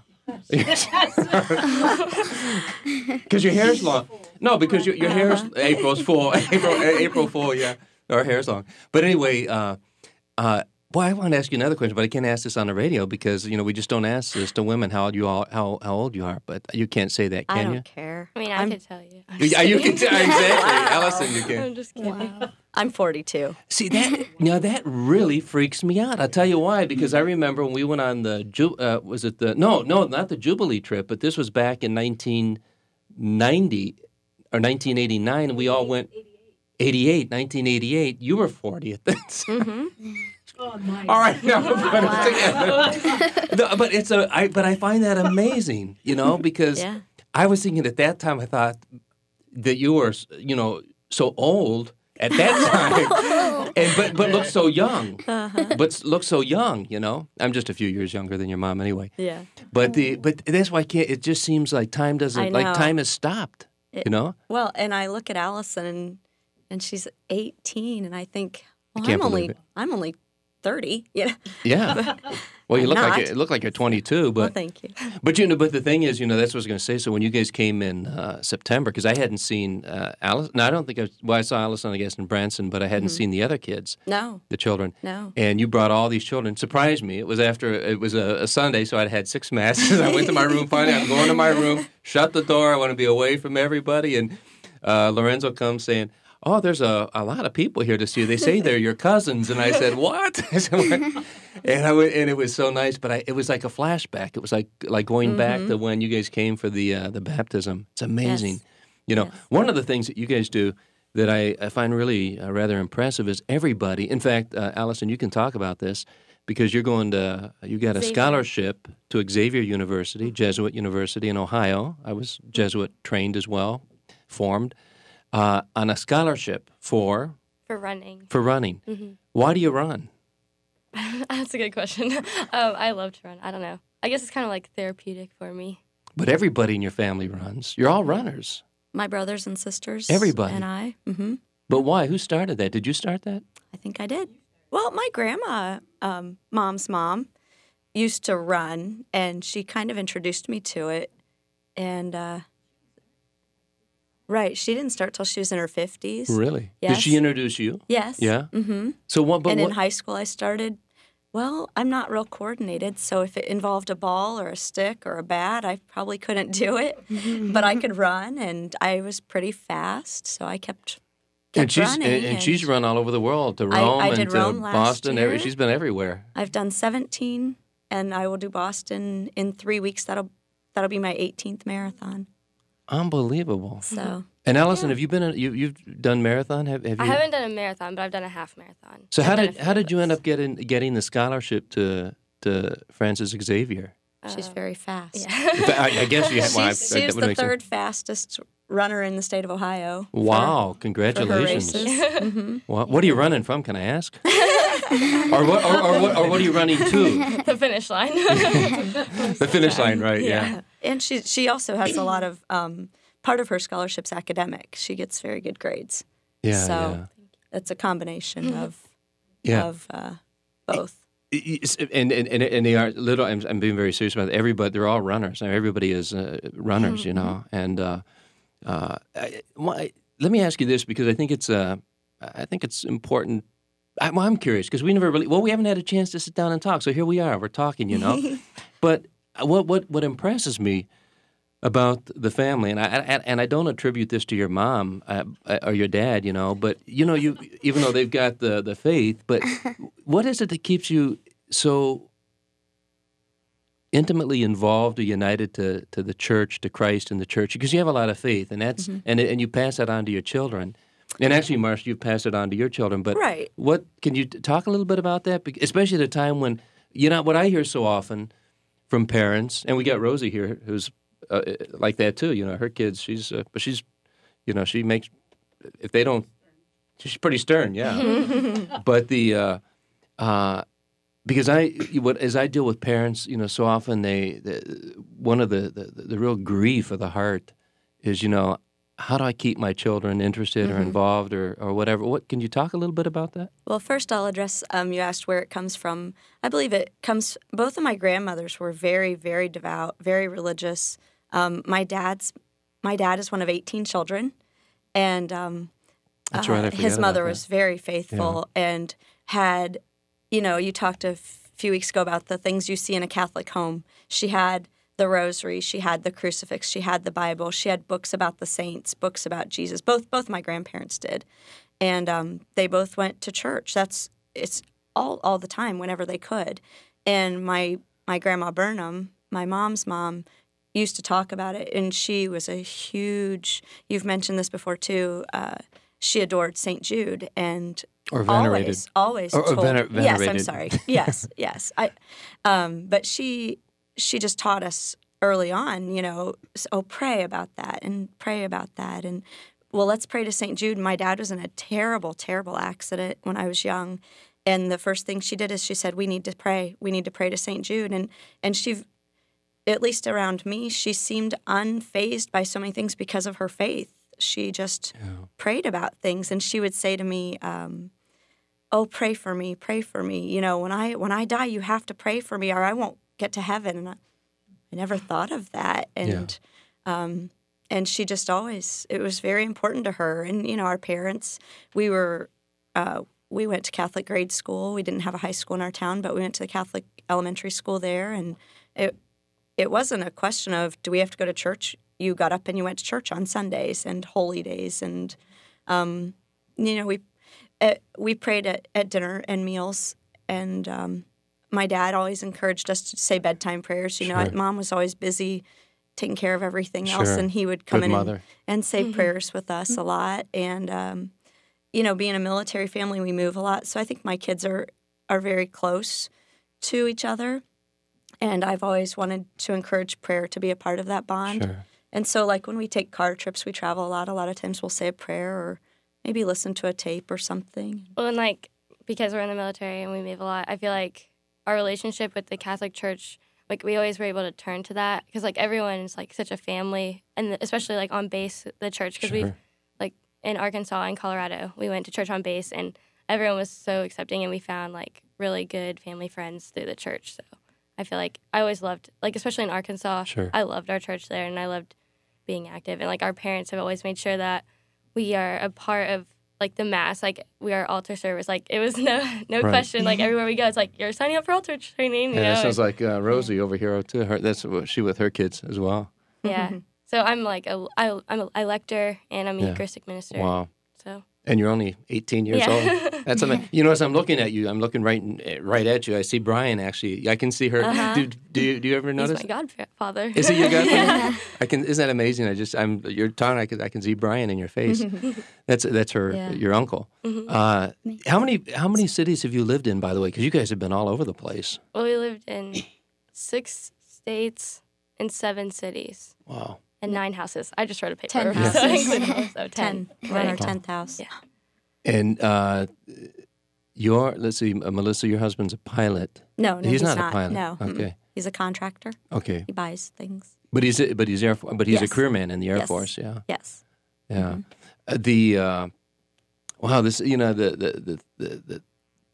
Because your hair's long. No, because your, your hair's April's full. April, April Fool, yeah. Our hair's long. But anyway, uh, uh, boy, I want to ask you another question, but I can't ask this on the radio because you know we just don't ask this to women how old you all how how old you are. But you can't say that, can I don't you? care. I mean, I I'm- could tell you. Yeah, you can tell exactly, Wow. Allison. You can. I'm just kidding. I'm forty-two. See that now that really freaks me out. I'll tell you why. Because I remember when we went on the Ju- uh, was it the no no not the Jubilee trip, but this was back in nineteen ninety or nineteen eighty-nine, and we all went eighty-eight, nineteen eighty-eight. You were forty at that time. Mm-hmm. Oh, nice. All right, now we'll put it together. No, but it's a I but I find that amazing, you know, because Yeah. I was thinking at that time I thought that you were you know so old at that time, and but but look so young, Uh-huh. but s- look so young. You know, I'm just a few years younger than your mom anyway. Yeah. But the but that's why I can't. It just seems like time doesn't I like know. time has stopped. It- You know, Well, and I look at Allison and and she's eighteen, and I think, well, can't I'm only believe it. I'm only thirty. You know. yeah. Well, you look Not. like you look like you're twenty-two, but Well, thank you. But you know, but the thing is, you know, that's what I was going to say. So when you guys came in uh, September, because I hadn't seen uh, Alice. No, I don't think I. Was, well, I saw Allison, I guess, in Branson, but I hadn't Mhm. seen the other kids, No. the children. No. And you brought all these children. Surprised me. It was after it was a, a Sunday, so I'd had six masses. I went to my room. Finally, I'm going to my room. Shut the door. I want to be away from everybody. And uh, Lorenzo comes saying, "Oh, there's a, a lot of people here to see you. They say they're your cousins." And I said, "What?" I said, "What?" And I went, and it was so nice, but I, it was like a flashback. It was like like going back to when you guys came for the uh, the baptism. It's amazing. Yes. You know, Yes. one of the things that you guys do that I, I find really uh, rather impressive is everybody. In fact, uh, Allison, you can talk about this because you're going to you got a Xavier. scholarship to Xavier University, Jesuit University in Ohio. I was Jesuit trained as well, formed uh, on a scholarship for For running. for running. Mhm. Why do you run? That's a good question. um, I love to run. I don't know. I guess it's kind of like therapeutic for me. But everybody in your family runs. You're all runners. My brothers and sisters. Everybody. And I. Mm-hmm. But why? Who started that? Did you start that? I think I did. Well, my grandma, um, mom's mom, used to run, and she kind of introduced me to it. And uh, right, she didn't start till she was in her fifties. Really? Yes. Did she introduce you? Yes. Yeah. Mm-hmm. So what? But and what? in high school, I started. Well, I'm not real coordinated, so if it involved a ball or a stick or a bat, I probably couldn't do it. But I could run, and I was pretty fast, so I kept. kept and she's running, and, and she's run all over the world to I- Rome I and did to Rome last Boston. Every, year. she's been everywhere. I've done seventeen, and I will do Boston in three weeks. That'll that'll be my eighteenth marathon. Unbelievable. So. And Allison, have you been? A, you you've done marathon? Have, have you? I haven't done a marathon, but I've done a half marathon. So I've how done did a how few did you end up getting getting the scholarship to to Francis Xavier? She's very fast. Yeah. I, I guess you. Well, I- She's, that she's would the make sense. third fastest runner in the state of Ohio. for- Wow! For Congratulations. her races. hmm What, what are you running from? Can I ask? or what? Or, or what? Or what are you running to? the finish line. The finish line, right? Yeah. And she she also has a lot of um, part of her scholarship's academic. She gets very good grades. Yeah. So yeah. it's a combination of Yeah. of uh, both. It's- And, and and and they are little. I'm, I'm being very serious about it. Everybody, they're all runners. I mean, everybody is uh, runners, you know. And uh, uh, I, why, let me ask you this because I think it's uh, I think it's important. I, well, I'm curious because we never really. Well, we haven't had a chance to sit down and talk. So here we are. We're talking, you know. But what what what impresses me about the family, and I, I and I don't attribute this to your mom uh, or your dad, you know, but you know, you even though they've got the the faith, but what is it that keeps you so intimately involved or united to to the church, to Christ and the church? Because you have a lot of faith, and that's Mm-hmm. and and you pass that on to your children. And actually, Marcia, you've passed it on to your children. But Right. what can you t- talk a little bit about that? Bec- Especially at a time when you know what I hear so often from parents, and we got Rosie here, who's uh, like that too. You know, her kids, she's, uh, but she's, you know, she makes, if they don't, she's pretty stern, yeah. But the, uh, uh, because I, what as I deal with parents, you know, so often they, the, one of the, the the real grief of the heart is, you know, how do I keep my children interested or Mhm. involved or or whatever? What can you talk a little bit about that? Well, first I'll address, um, you asked where it comes from. I believe it comes, both of my grandmothers were very, very devout, very religious. Um, my dad's, my dad is one of eighteen children, and um, That's right, I uh, forgot his about mother that. was very faithful and had, you know, you talked a f- few weeks ago about the things you see in a Catholic home. She had the rosary, she had the crucifix, she had the Bible, she had books about the saints, books about Jesus. Both both my grandparents did, and um, they both went to church. That's it's all all the time whenever they could. And my my grandma Burnham, my mom's mom, used to talk about it, and she was a huge. You've mentioned this before too. Uh, she adored Saint Jude, and Or venerated. always always Or- or told. vener- Yes, I'm venerated. sorry. Yes, yes. I, um, but she she just taught us early on, you know, s- oh, pray about that and pray about that. And, well, let's pray to Saint Jude. My dad was in a terrible, terrible accident when I was young. And the first thing she did is she said, we need to pray. We need to pray to Saint Jude. And, and she, at least around me, she seemed unfazed by so many things because of her faith. She just prayed about things. And she would say to me, um, oh, pray for me, pray for me. You know, when I when I die, you have to pray for me or I won't get to heaven. And I, I never thought of that. And um, and she just always, it was very important to her. And, you know, our parents, we were, uh, we went to Catholic grade school. We didn't have a high school in our town, but we went to the Catholic elementary school there. And it it wasn't a question of, do we have to go to church? You got up and you went to church on Sundays and holy days. And, um, you know, we uh, we prayed at, at dinner and meals. And um, my dad always encouraged us to say bedtime prayers. You know, Sure. Mom was always busy taking care of everything else. Sure. And he would come Good in and, mother. and say prayers with us a lot. And, um, you know, being a military family, we move a lot. So I think my kids are, are very close to each other. And I've always wanted to encourage prayer to be a part of that bond. Sure. And so, like, when we take car trips, we travel a lot. A lot of times we'll say a prayer or maybe listen to a tape or something. Well, and like, because we're in the military and we move a lot, I feel like our relationship with the Catholic Church, like, we always were able to turn to that because, like, everyone is, like, such a family, and especially, like, on base, the church, because we've, Sure. like, in Arkansas and Colorado, we went to church on base, and everyone was so accepting, and we found, like, really good family friends through the church, so I feel like I always loved, like, especially in Arkansas, Sure. I loved our church there, and I loved being active, and, like, our parents have always made sure that we are a part of, like, the mass, like, we are altar service, like, it was no no Right. question, like, everywhere we go, it's like, you're signing up for altar training, you Yeah, know? that sounds like uh, Rosie over here too. Her, that's what she with her kids as well. Yeah. So I'm like a I, I'm a lector and I'm a Yeah. Eucharistic minister. Wow. So And you're only eighteen years Yeah. old. That's amazing. You know, as I'm looking at you, I'm looking right in- right at you. I see Brian. Actually, I can see her. Uh-huh. Do, do you do you ever he's notice? my godfather. Is he your godfather? Yeah. I can. Isn't that amazing? I just I'm you're talking. I can I can see Brian in your face. that's that's her Yeah. your uncle. Mhm. Uh, how many how many cities have you lived in, by the way? Because you guys have been all over the place. Well, we lived in six states and seven cities. Wow. And nine houses. I just wrote a paper. Ten so houses. I included those, so ten. We're on our Right. tenth house. Yeah. And uh, your let's see, uh, Melissa, your husband's a pilot. No, no, he's, he's, not, a pilot. No. mm-mm. Okay. He's a contractor. Okay. He buys things. But he's a, but he's air but he's Yes. a careerman in the Air Yes. Force. Yeah. Yes. Yeah. Uh, the uh, wow. This you know the the the. the, the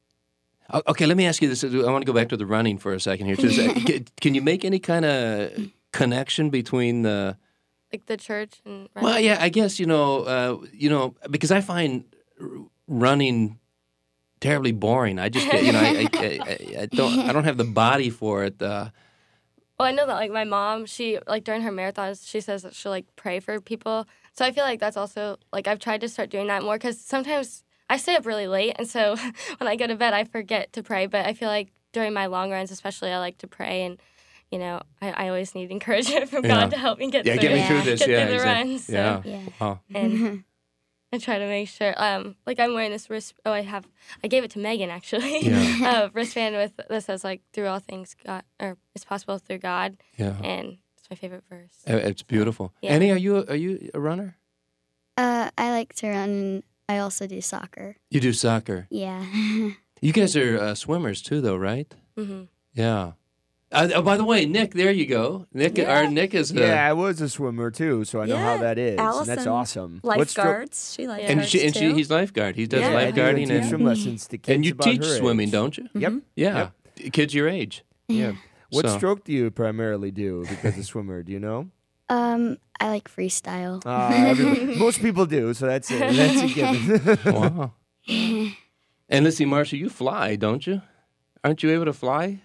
O- Okay, let me ask you this. I want to go back to the running for a second here. Too. So, can, can you make any kind of connection between the? Like the church and Well, yeah, I guess you know, uh, you know, because I find r- running terribly boring. I just get, you know, I, I, I, I don't I don't have the body for it. Uh, Well, I know that like my mom, she like during her marathons, she says that she'll like pray for people. So I feel like that's also like I've tried to start doing that more because sometimes I stay up really late, and so when I go to bed, I forget to pray. But I feel like during my long runs, especially, I like to pray, and you know, I, I always need encouragement from Yeah. God to help me get yeah, through. get me through this. Get Yeah, through the exactly. runs. So. Yeah. Yeah. Wow. And I try to make sure, um, like I'm wearing this wrist. Oh, I have. I gave it to Megan actually. Yeah. uh, wristband with that says like through all things God, or it's possible through God. Yeah. And it's my favorite verse. Uh, It's beautiful. Yeah. Annie, are you a, are you a runner? Uh, I like to run. And I also do soccer. You do soccer. Yeah. You guys are uh, swimmers too, though, right? Mm-hmm. Yeah. Uh, oh, by the way, Nick, there you go. Nick, Yeah. our Nick is. Uh, Yeah, I was a swimmer too, so I know how Yeah, that is. And that's Allison, awesome. What stro- Lifeguards. She lifeguards and she, and she, too. he's lifeguard. He does Yeah. I do, lifeguarding and teach and some lessons to kids and you about teach her swimming, age. don't you? Yep. Yeah. Kids your age. Yeah. What So- stroke do you primarily do because a swimmer? Do you know? Um, I like freestyle. Uh, everybody- most people do, so that's a, that's a given. Wow. And let's see, Marcia, you fly, don't you? Aren't you able to fly?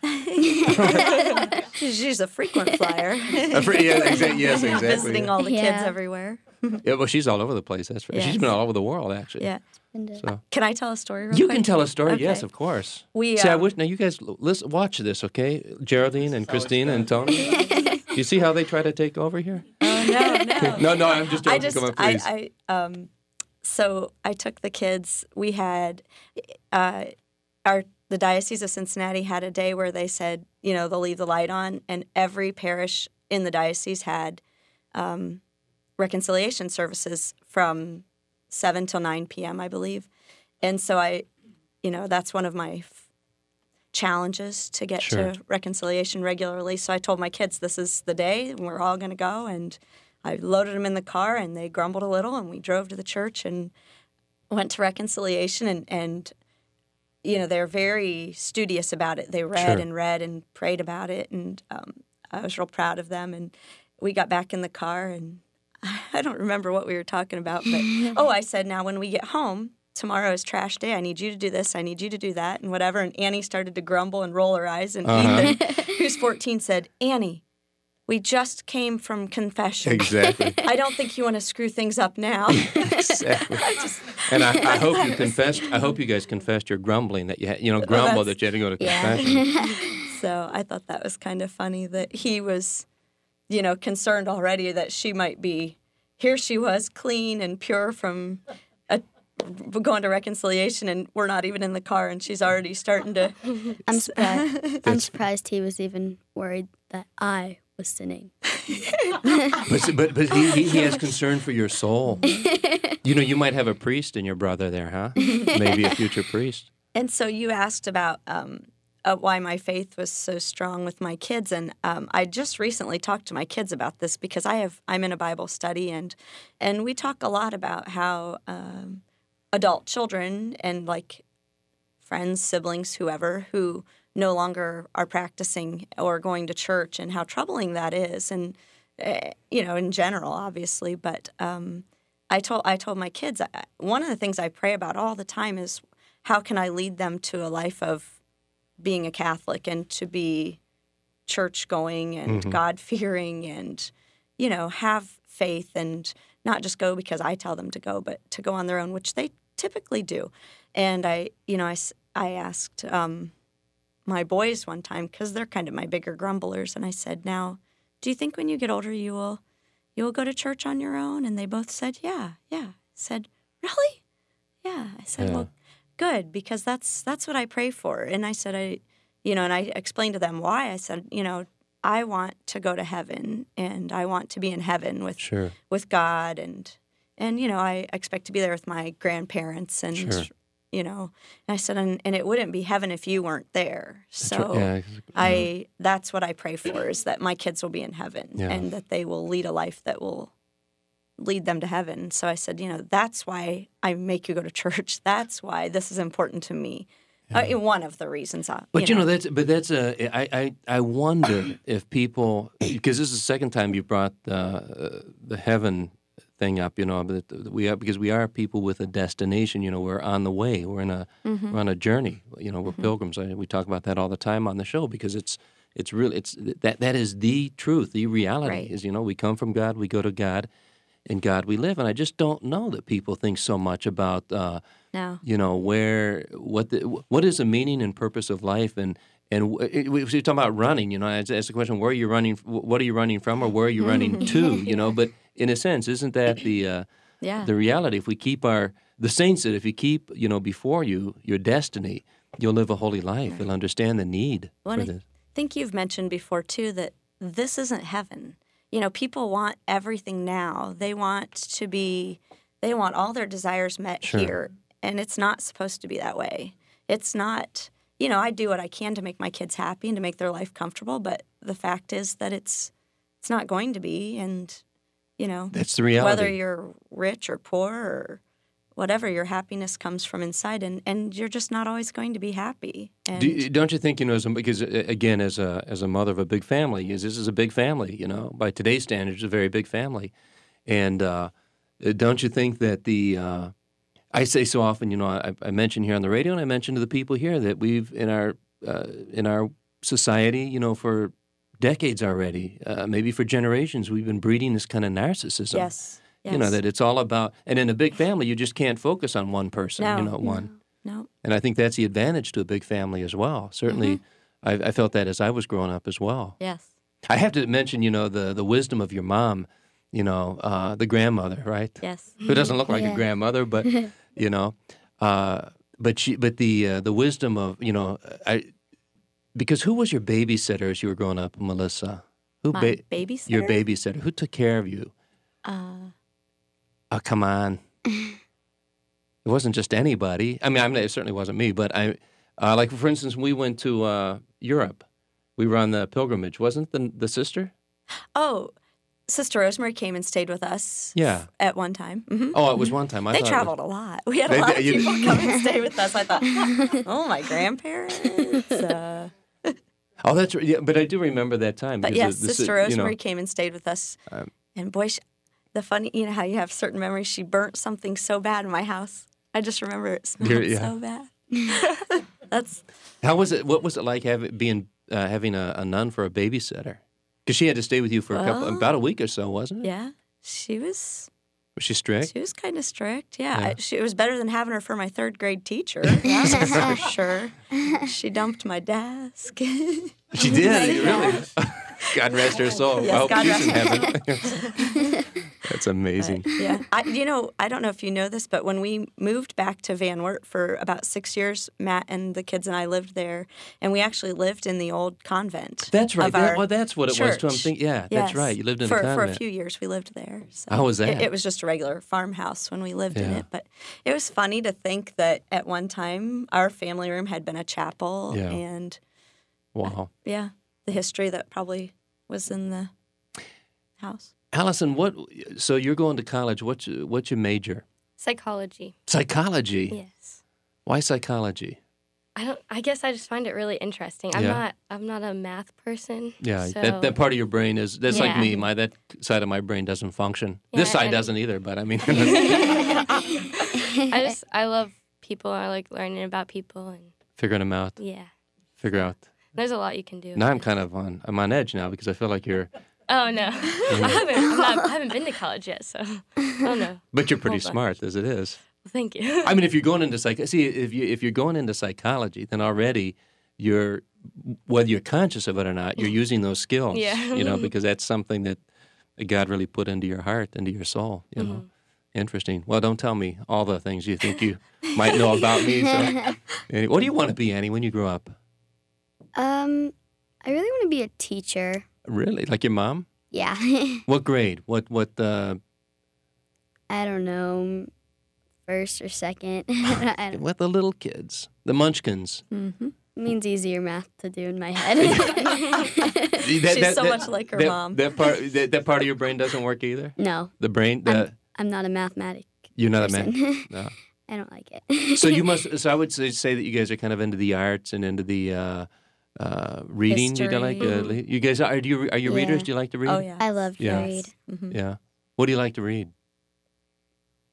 she's, she's a frequent flyer. A fre- yeah, exa- yes, exactly. Visiting all the kids Yeah. everywhere. Yeah, well, she's all over the place. That's right. She's Yes. been all over the world, actually. Yeah. So. Can I tell a story real You quick? can tell a story, Okay. yes, of course. We, See, I um, wish, now you guys, l- listen, watch this, okay? Geraldine and Christina and Tony. Do you see how they try to take over here? Oh, no, no. No, no, I'm just joking. I just, Come on, please. I, I, um, so I took the kids. We had, uh, our the Diocese of Cincinnati had a day where they said, you know, they'll leave the light on, and every parish in the diocese had um, reconciliation services from seven till nine p.m., I believe. And so I, you know, that's one of my f- challenges to get Sure. to reconciliation regularly. So I told my kids, this is the day, and we're all going to go. And I loaded them in the car, and they grumbled a little, and we drove to the church and went to reconciliation. And, and you know, they're very studious about it. They read Sure. and read and prayed about it, and um, I was real proud of them. And we got back in the car, and I don't remember what we were talking about, but oh, I said, now when we get home, tomorrow is trash day. I need you to do this. I need you to do that, and whatever. And Annie started to grumble and roll her eyes, and Uh-huh. Ethan, who's fourteen, said, Annie, we just came from confession. Exactly. I don't think you want to screw things up now. Exactly. And I, I hope you confessed. I hope you guys confessed your grumbling that you had, you know, grumble that's- that you had to go to Yeah. confession. So I thought that was kind of funny that he was, you know, concerned already that she might be, here she was clean and pure from a, going to reconciliation, and we're not even in the car, and she's already starting to. I'm surprised. I'm surprised he was even worried that I was sinning. But but, but he, he, he has concern for your soul. You know, you might have a priest in your brother there, huh? Maybe a future priest. And so you asked about um, uh, why my faith was so strong with my kids, and um, I just recently talked to my kids about this because I have I'm in a Bible study, and and we talk a lot about how um, adult children and like friends, siblings, whoever who no longer are practicing or going to church, and how troubling that is, and uh, you know, in general, obviously, but. Um, I told I told my kids, I- one of the things I pray about all the time is how can I lead them to a life of being a Catholic and to be church going and Mhm. God fearing and, you know, have faith and not just go because I tell them to go, but to go on their own, which they typically do. And I, you know, I, s- I asked um, my boys one time, because they're kind of my bigger grumblers, and I said, now, do you think when you get older you will you will go to church on your own? And they both said, yeah, yeah. I said, really? Yeah. I said, Yeah. well, good, because that's that's what I pray for. And I said, I, you know, and I explained to them why. I said, you know, I want to go to heaven, and I want to be in heaven with Sure. with God, and and you know, I expect to be there with my grandparents, and Sure. you know, and I said, and, and it wouldn't be heaven if you weren't there. So right. Yeah, I that's what I pray for, is that my kids will be in heaven, Yeah. and that they will lead a life that will lead them to heaven. So I said, you know, that's why I make you go to church. That's why this is important to me. Uh, one of the reasons. I, But you know, that's but that's a I I I wonder if people, because this is the second time you brought uh, the heaven thing up, you know, that that we are, because we are people with a destination. You know, we're on the way. We're in a Mhm. we're on a journey. You know, we're Mhm. pilgrims. I, we talk about that all the time on the show because it's it's really it's that that is the truth, the reality. Right. Is, you know, we come from God, we go to God, in God we live. And I just don't know that people think so much about, uh, No. you know, where what the, what is the meaning and purpose of life, and and w- it, we we're talking about running. You know, I asked asked the question: where are you running? What are you running from, or where are you running to? You know, but in a sense, isn't that the uh, Yeah. the reality? If we keep our the saints said, if you keep you know before you your destiny, you'll live a holy life. You'll understand the need Well, for and I this. think you've mentioned before too that this isn't heaven. You know, people want everything now. They want to be, they want all their desires met Sure. here, and it's not supposed to be that way. It's not. You know, I do what I can to make my kids happy and to make their life comfortable, but the fact is that it's it's not going to be, and you know, That's the reality. Whether you're rich or poor or whatever, your happiness comes from inside, and, and you're just not always going to be happy. And Do, you- don't you think, you know, as a, because uh, again, as a as a mother of a big family, is this is a big family, you know, by today's standards, a very big family, and uh, don't you think that the uh, I say so often, you know, I, I mention here on the radio, and I mention to the people here that we've in our uh, in our society, you know, for decades already, uh, maybe for generations, we've been breeding this kind of narcissism. Yes. You know, yes. that it's all about, and in a big family, you just can't focus on one person, No, you know, one. No. And I think that's the advantage to a big family as well. Certainly, Mm-hmm. I, I felt that as I was growing up as well. Yes. I have to mention, you know, the, the wisdom of your mom, you know, uh, the grandmother, right? Yes. Who doesn't look like Yeah. a grandmother, but, you know, uh, but she, but the uh, the wisdom of, you know, I, because who was your babysitter as you were growing up, Melissa? Who My ba- babysitter? Your babysitter. Who took care of you? Uh, Oh, come on. It wasn't just anybody. I mean, I mean, it certainly wasn't me, but I, uh, like, for instance, when we went to uh, Europe. We were on the pilgrimage. Wasn't the, the sister? oh, Sister Rosemary came and stayed with us. Yeah. At one time. hmm Oh, it was one time. I they thought it traveled was- a lot. We had a They lot did- of you- people come and stay with us. I thought, oh, my grandparents. Uh, Oh, that's right. Yeah, but I do remember that time. but because yes, the- the si- Sister you know, Rosemary came and stayed with us. Um, and boy, she, the funny, you know how you have certain memories. She burnt something so bad in my house. I just remember it smelled You're- yeah. so bad. That's How was it? What was it like having being uh, having a, a nun for a babysitter? Because she had to stay with you for a couple, Well, about a week or so, wasn't it? yeah. She was Was she strict? she was kind of strict. Yeah, Yeah. I, she, it was better than having her for my third grade teacher. That's for sure. She dumped my desk. She did, really. God rest her soul. Yes, I hope God she's in rest- heaven. That's amazing. Yeah, I, you know, I don't know if you know this, but when we moved back to Van Wert for about six years, Matt and the kids and I lived there, and we actually lived in the old convent. That's right. of That- our well, that's what it was, too. I'm church. thinking- yeah, that's Yes. right. You lived in a for, For a convent. few years, we lived there. So How was It, that? it was just a regular farmhouse when we lived in Yeah. it, but it was funny to think that at one time our family room had been a chapel, Yeah. and Wow. yeah, the history that probably was in the house. Allison, what? So you're going to college. What's your- what's your major? Psychology. Psychology. Yes. Why psychology? I don't. I guess I just find it really interesting. I'm Yeah. not. I'm not a math person. Yeah, so- that, that part of your brain is that's like Yeah. me. My that side of my brain doesn't function. Yeah, this side and- doesn't either. But I mean, I just. I love people. I like learning about people, and figuring them out. yeah, Figure out. there's a lot you can do. Now I'm kind of on. I'm on edge now because I feel like you're. Oh no, I haven't. I'm not, I haven't been to college yet, so oh no. But you're pretty Hold on. smart as it is. Thank you. I mean, if you're going into psych, see, if you if you're going into psychology, then already you're, whether you're conscious of it or not, you're using those skills. Yeah. You know, because that's something that God really put into your heart, into your soul. You know, Mm-hmm. interesting. Well, don't tell me all the things you think you might know about me. So, Annie, what do you want to be, Annie, when you grow up? Um, I really want to be a teacher. Really, like your mom? Yeah. What grade? What what? Uh, I don't know, first or second. I don't, what the little kids, the munchkins. Mm-hmm. means easier math to do in my head. That- She's so much like her that, mom. That part, that, that part of your brain doesn't work either. No. The brain, the I'm, I'm not a mathematic. you're not person. a man. No. I don't like it. So you must. So I would say, say that you guys are kind of into the arts and into the uh, uh, reading. You don't like. Uh, History. you guys are. Do you are you Yeah. readers? Do you like to read? Oh yeah. I love to Yeah. read. Mhm. Yeah. What do you like to read?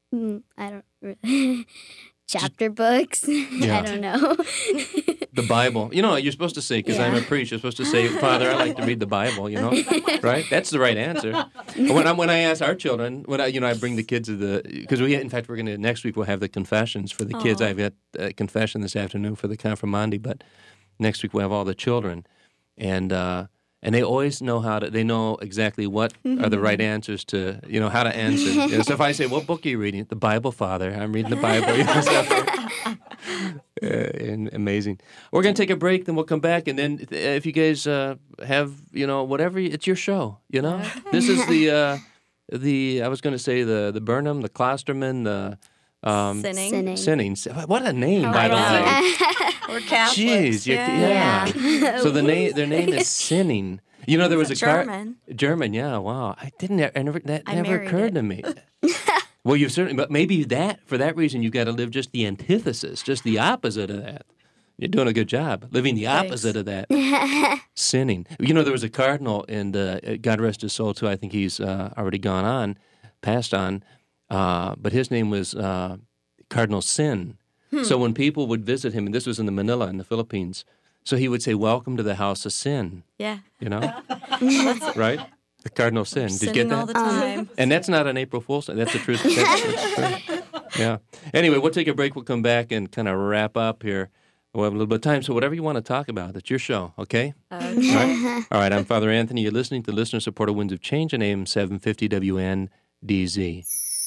Mm, I don't really. Chapter books. Yeah. I don't know. The Bible. You know, you're supposed to say, because I'm a priest, you're supposed to say, Father, I like to read the Bible, you know? Right? That's the right answer. When I, when I ask our children, when I, you know, I bring the kids to the, because we, in fact, we're going to, next week we'll have the confessions for the Aww. kids. I've got a confession this afternoon for the confirmandi, but next week we'll have all the children. And, uh, and they always know how to, they know exactly what are the right answers to, you know, how to answer. You know, so if I say, what book are you reading? The Bible, Father. I'm reading the Bible. You know, so, uh, and amazing. We're going to take a break, then we'll come back. And then if you guys uh, have, you know, whatever, it's your show, you know? This is the, uh, the I was going to say the, the Burnham, the Klosterman, the... Um, Sinning. Sinning. Sinning. What a name, Oh, by the I way. We're Catholics. Jeez, you're- yeah. yeah. So the name, their name is Sinning. You know, there was a car- German. German, yeah. Wow, I didn't. I never. That I never married occurred it. to me. Well, you've certainly, but maybe that for that reason you've got to live just the antithesis, just the opposite of that. You're doing a good job living the opposite of that. Sinning. You know, there was a cardinal, and uh, God rest his soul too. I think he's uh, already gone on, passed on, uh, but his name was uh, Cardinal Sin. Hmm. So when people would visit him, and this was in the Manila in the Philippines, so he would say, "Welcome to the house of sin." Yeah. You know, right? The Cardinal Sin. Did you get Sinning that? all the time. And that's not an April Fool's. That's the truth. That's, that's true. Yeah. Anyway, we'll take a break. We'll come back and kind of wrap up here. We'll have a little bit of time. So whatever you want to talk about, it's your show, okay? Okay. All right. All right. I'm Father Anthony. You're listening to listener-supported Winds of Change on A M seven fifty W N D Z.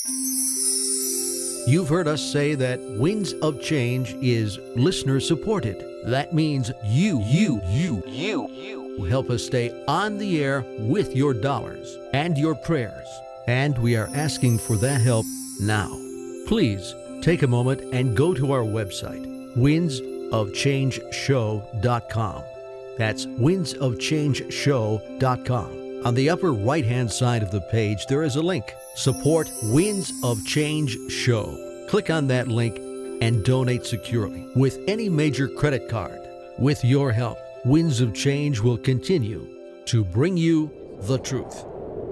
You've heard us say that Winds of Change is listener-supported. That means you, you, you, you, you help us stay on the air with your dollars and your prayers. And we are asking for that help now. Please take a moment and go to our website, winds of change show dot com. That's winds of change show dot com. On the upper right-hand side of the page, there is a link, Support Winds of Change Show. Click on that link and donate securely with any major credit card. With your help, Winds of Change will continue to bring you the truth.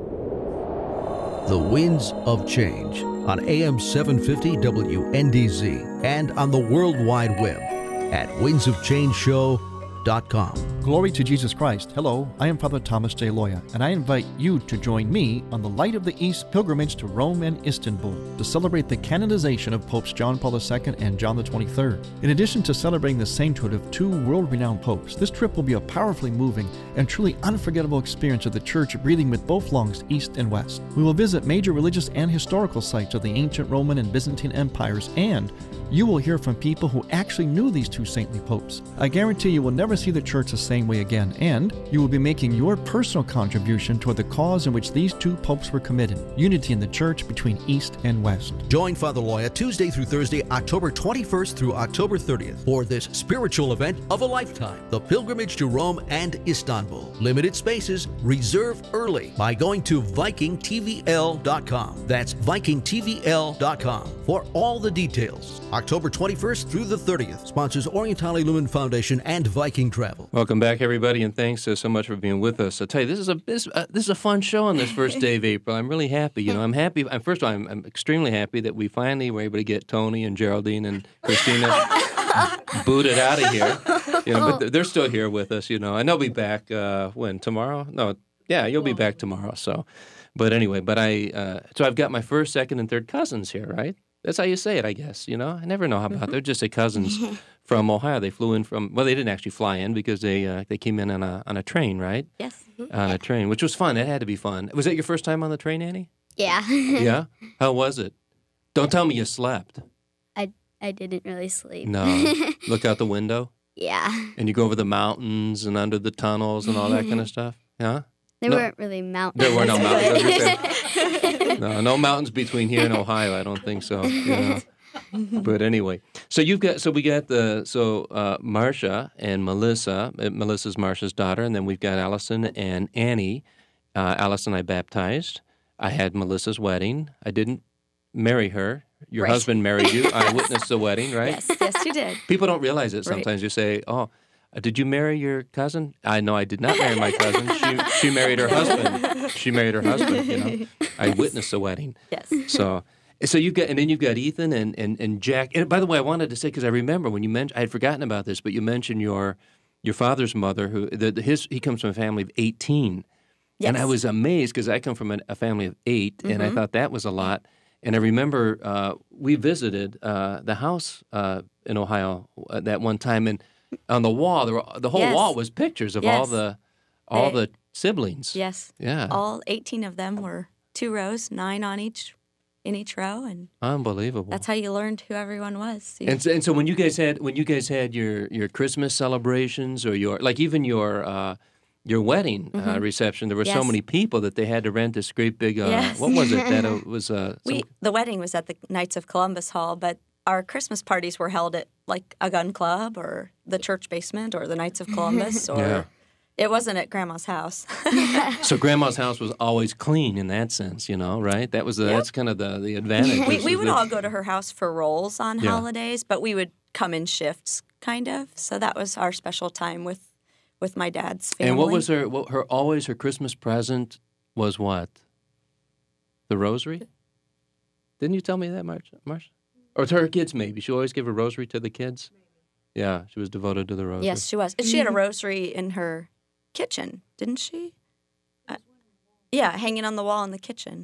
The Winds of Change on A M seven fifty W N D Z and on the World Wide Web at winds of change show dot com. Glory to Jesus Christ. Hello, I am Father Thomas J. Loya, and I invite you to join me on the Light of the East pilgrimage to Rome and Istanbul to celebrate the canonization of Popes John Paul the Second and John the twenty-third. In addition to celebrating the sainthood of two world-renowned popes, this trip will be a powerfully moving and truly unforgettable experience of the Church breathing with both lungs, east and west. We will visit major religious and historical sites of the ancient Roman and Byzantine empires, and you will hear from people who actually knew these two saintly popes. I guarantee you will never see the Church the same way again, and you will be making your personal contribution toward the cause in which these two popes were committed, unity in the Church between East and West. Join Father Loya Tuesday through Thursday, October twenty-first through October thirtieth for this spiritual event of a lifetime, the pilgrimage to Rome and Istanbul. Limited spaces, reserve early by going to viking t v l dot com. That's viking t v l dot com for all the details. October twenty-first through the thirtieth. Sponsors Orientale Lumen Foundation and Viking Travel. Welcome back, everybody, and thanks uh, so much for being with us. I tell you, this is a this, uh, this is a fun show on this first day of April. I'm really happy. You know, I'm happy. I'm, first of all, I'm, I'm extremely happy that we finally were able to get Tony and Geraldine and Christina booted out of here. You know, but they're, they're still here with us. You know, and they'll be back uh, when tomorrow. No, yeah, you'll be back tomorrow. So, but anyway, but I uh, so I've got my first, second, and third cousins here, right? That's how you say it, I guess. You know, I never know how about. Mm-hmm. They're just a cousins from Ohio. They flew in from. Well, they didn't actually fly in because they uh, they came in on a on a train, right? Yes. Mm-hmm. On a train, which was fun. It had to be fun. Was that your first time on the train, Annie? Yeah. Yeah. How was it? Don't tell me you slept. I I didn't really sleep. No. Look out the window. Yeah. And you go over the mountains and under the tunnels and all that kind of stuff. Yeah. There no. weren't really mountains. There were no mountains. no, no mountains between here and Ohio. I don't think so. You know. But anyway, so you've got so we got the so uh, Marcia and Melissa. Uh, Melissa's Marcia's daughter, and then we've got Allison and Annie. Uh, Allison, I baptized. I had Melissa's wedding. I didn't marry her. Your right. husband married you. I witnessed the wedding, right? Yes, yes, you did. People don't realize it sometimes. Right. You say, "Oh, did you marry your cousin?" I know I did not marry my cousin. She she married her husband. She married her husband. You know, I witnessed the wedding. Yes. So. So you've got, and then you've got Ethan and, and, and Jack. And by the way, I wanted to say, because I remember when you mentioned, I had forgotten about this, but you mentioned your your father's mother, who the, the, his he comes from a family of eighteen. Yes. And I was amazed because I come from a, a family of eight, mm-hmm. and I thought that was a lot. And I remember uh, we visited uh, the house uh, in Ohio uh, that one time, and on the wall, there were, the whole Yes. wall was pictures of Yes. all the all They- the siblings. Yes. Yeah. All eighteen of them were two rows, nine on each in each row, and Unbelievable. that's how you learned who everyone was. You- And so, and so when you guys had when you guys had your, your Christmas celebrations or your like even your uh, your wedding uh, Mhm. reception, there were so Yes. many people that they had to rent this great big uh, Yes. what was it that it was uh, some, we the wedding was at the Knights of Columbus Hall, but our Christmas parties were held at like a gun club or the church basement or the Knights of Columbus, or Yeah. it wasn't at Grandma's house. so grandma's house was always clean in that sense, you know, right? That was the, that's kind of the the advantage. we was we would that- all go to her house for rolls on Yeah. holidays, but we would come in shifts, kind of. So that was our special time with with my dad's family. And what was her what her always her Christmas present was what? The rosary? Didn't you tell me that, Marcia? Marcia? Or to her kids, maybe. She always gave a rosary to the kids? Yeah, she was devoted to the rosary. Yes, she was. And she had a rosary in her kitchen, didn't she? Uh, yeah, hanging on the wall in the kitchen.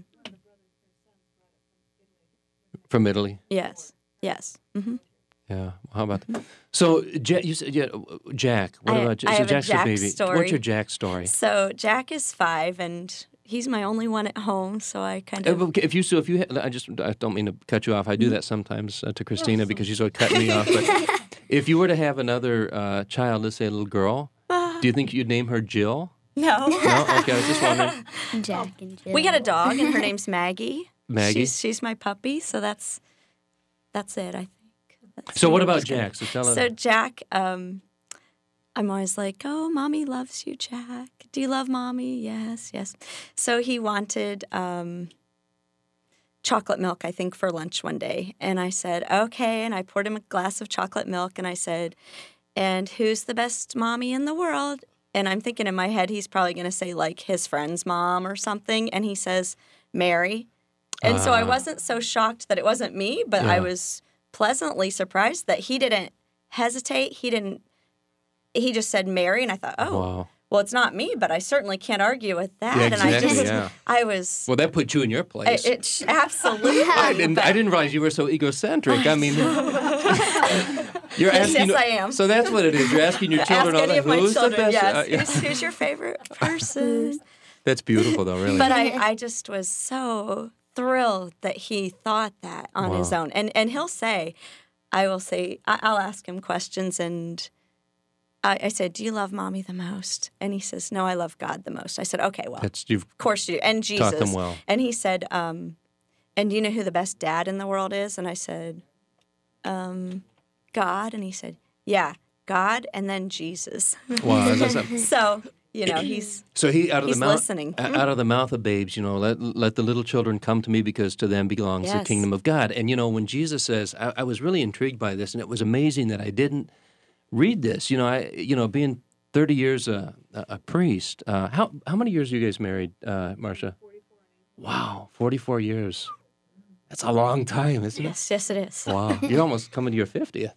From Italy? Yes, yes. hmm Yeah. How about that? So, Ja- you said, yeah, Jack. What I- about Jack? I So have a Jack's the Jack baby. story. What's your Jack story? So Jack is five, and he's my only one at home. So I kind Uh, of but If you so, if you, ha- I just I don't mean to cut you off. I do that sometimes uh, to Christina because she's always cutting me off. But if you were to have another uh, child, let's say a little girl, do you think you'd name her Jill? no. No. Okay, I was just wondering. Jack and Jill. We got a dog, and her name's Maggie. Maggie? She's, she's my puppy. So that's that's it. I think. That's So what pretty about much good. Jack? So tell us. So Jack, um, I'm always like, oh, mommy loves you, Jack. Do you love mommy? Yes, yes. So he wanted um, chocolate milk, I think, for lunch one day. And I said, okay. And I poured him a glass of chocolate milk. And I said, and who's the best mommy in the world? And I'm thinking in my head, he's probably going to say, like, his friend's mom or something. And he says, Mary. And so I Ah. wasn't so shocked that it wasn't me, but I Yeah. was pleasantly surprised that he didn't hesitate. He didn't, he just said Mary. And I thought, oh, Wow. well, it's not me, but I certainly can't argue with that. Yeah, and I exactly, just, yeah. I was, Well, that put you in your place. it, it absolutely. I didn't. but- I didn't realize you were so egocentric. I mean, you're Yes, asking. yes, I am. So that's what it is. You're asking your children Ask all any that. of my Who's the children, best? yes. uh, yeah. who's, who's your favorite person? That's beautiful, though. Really. But I, I just was so thrilled that he thought that on his Wow. own. And and he'll say, I will say, I, I'll ask him questions, and I, I said, do you love mommy the most? And he says, no, I love God the most. I said, okay, well, That's you've of course you do. And Jesus. taught them well. And he said, um, and do you know who the best dad in the world is? And I said, um, God. And he said, yeah, God and then Jesus. Wow, that's- that's- So, you know, he's So he out of he's the mouth, listening. out of the mouth of babes, you know, let let the little children come to me because to them belongs the Yes. kingdom of God. And you know, when Jesus says, I, I was really intrigued by this, and it was amazing that I didn't read this. You know, I you know, being thirty years a, a, a priest. Uh, how how many years are you guys married, uh, Marcia? Wow, forty-four years. That's a long time, isn't it? Yes, yes, it is. Wow, you're almost coming to your fiftieth.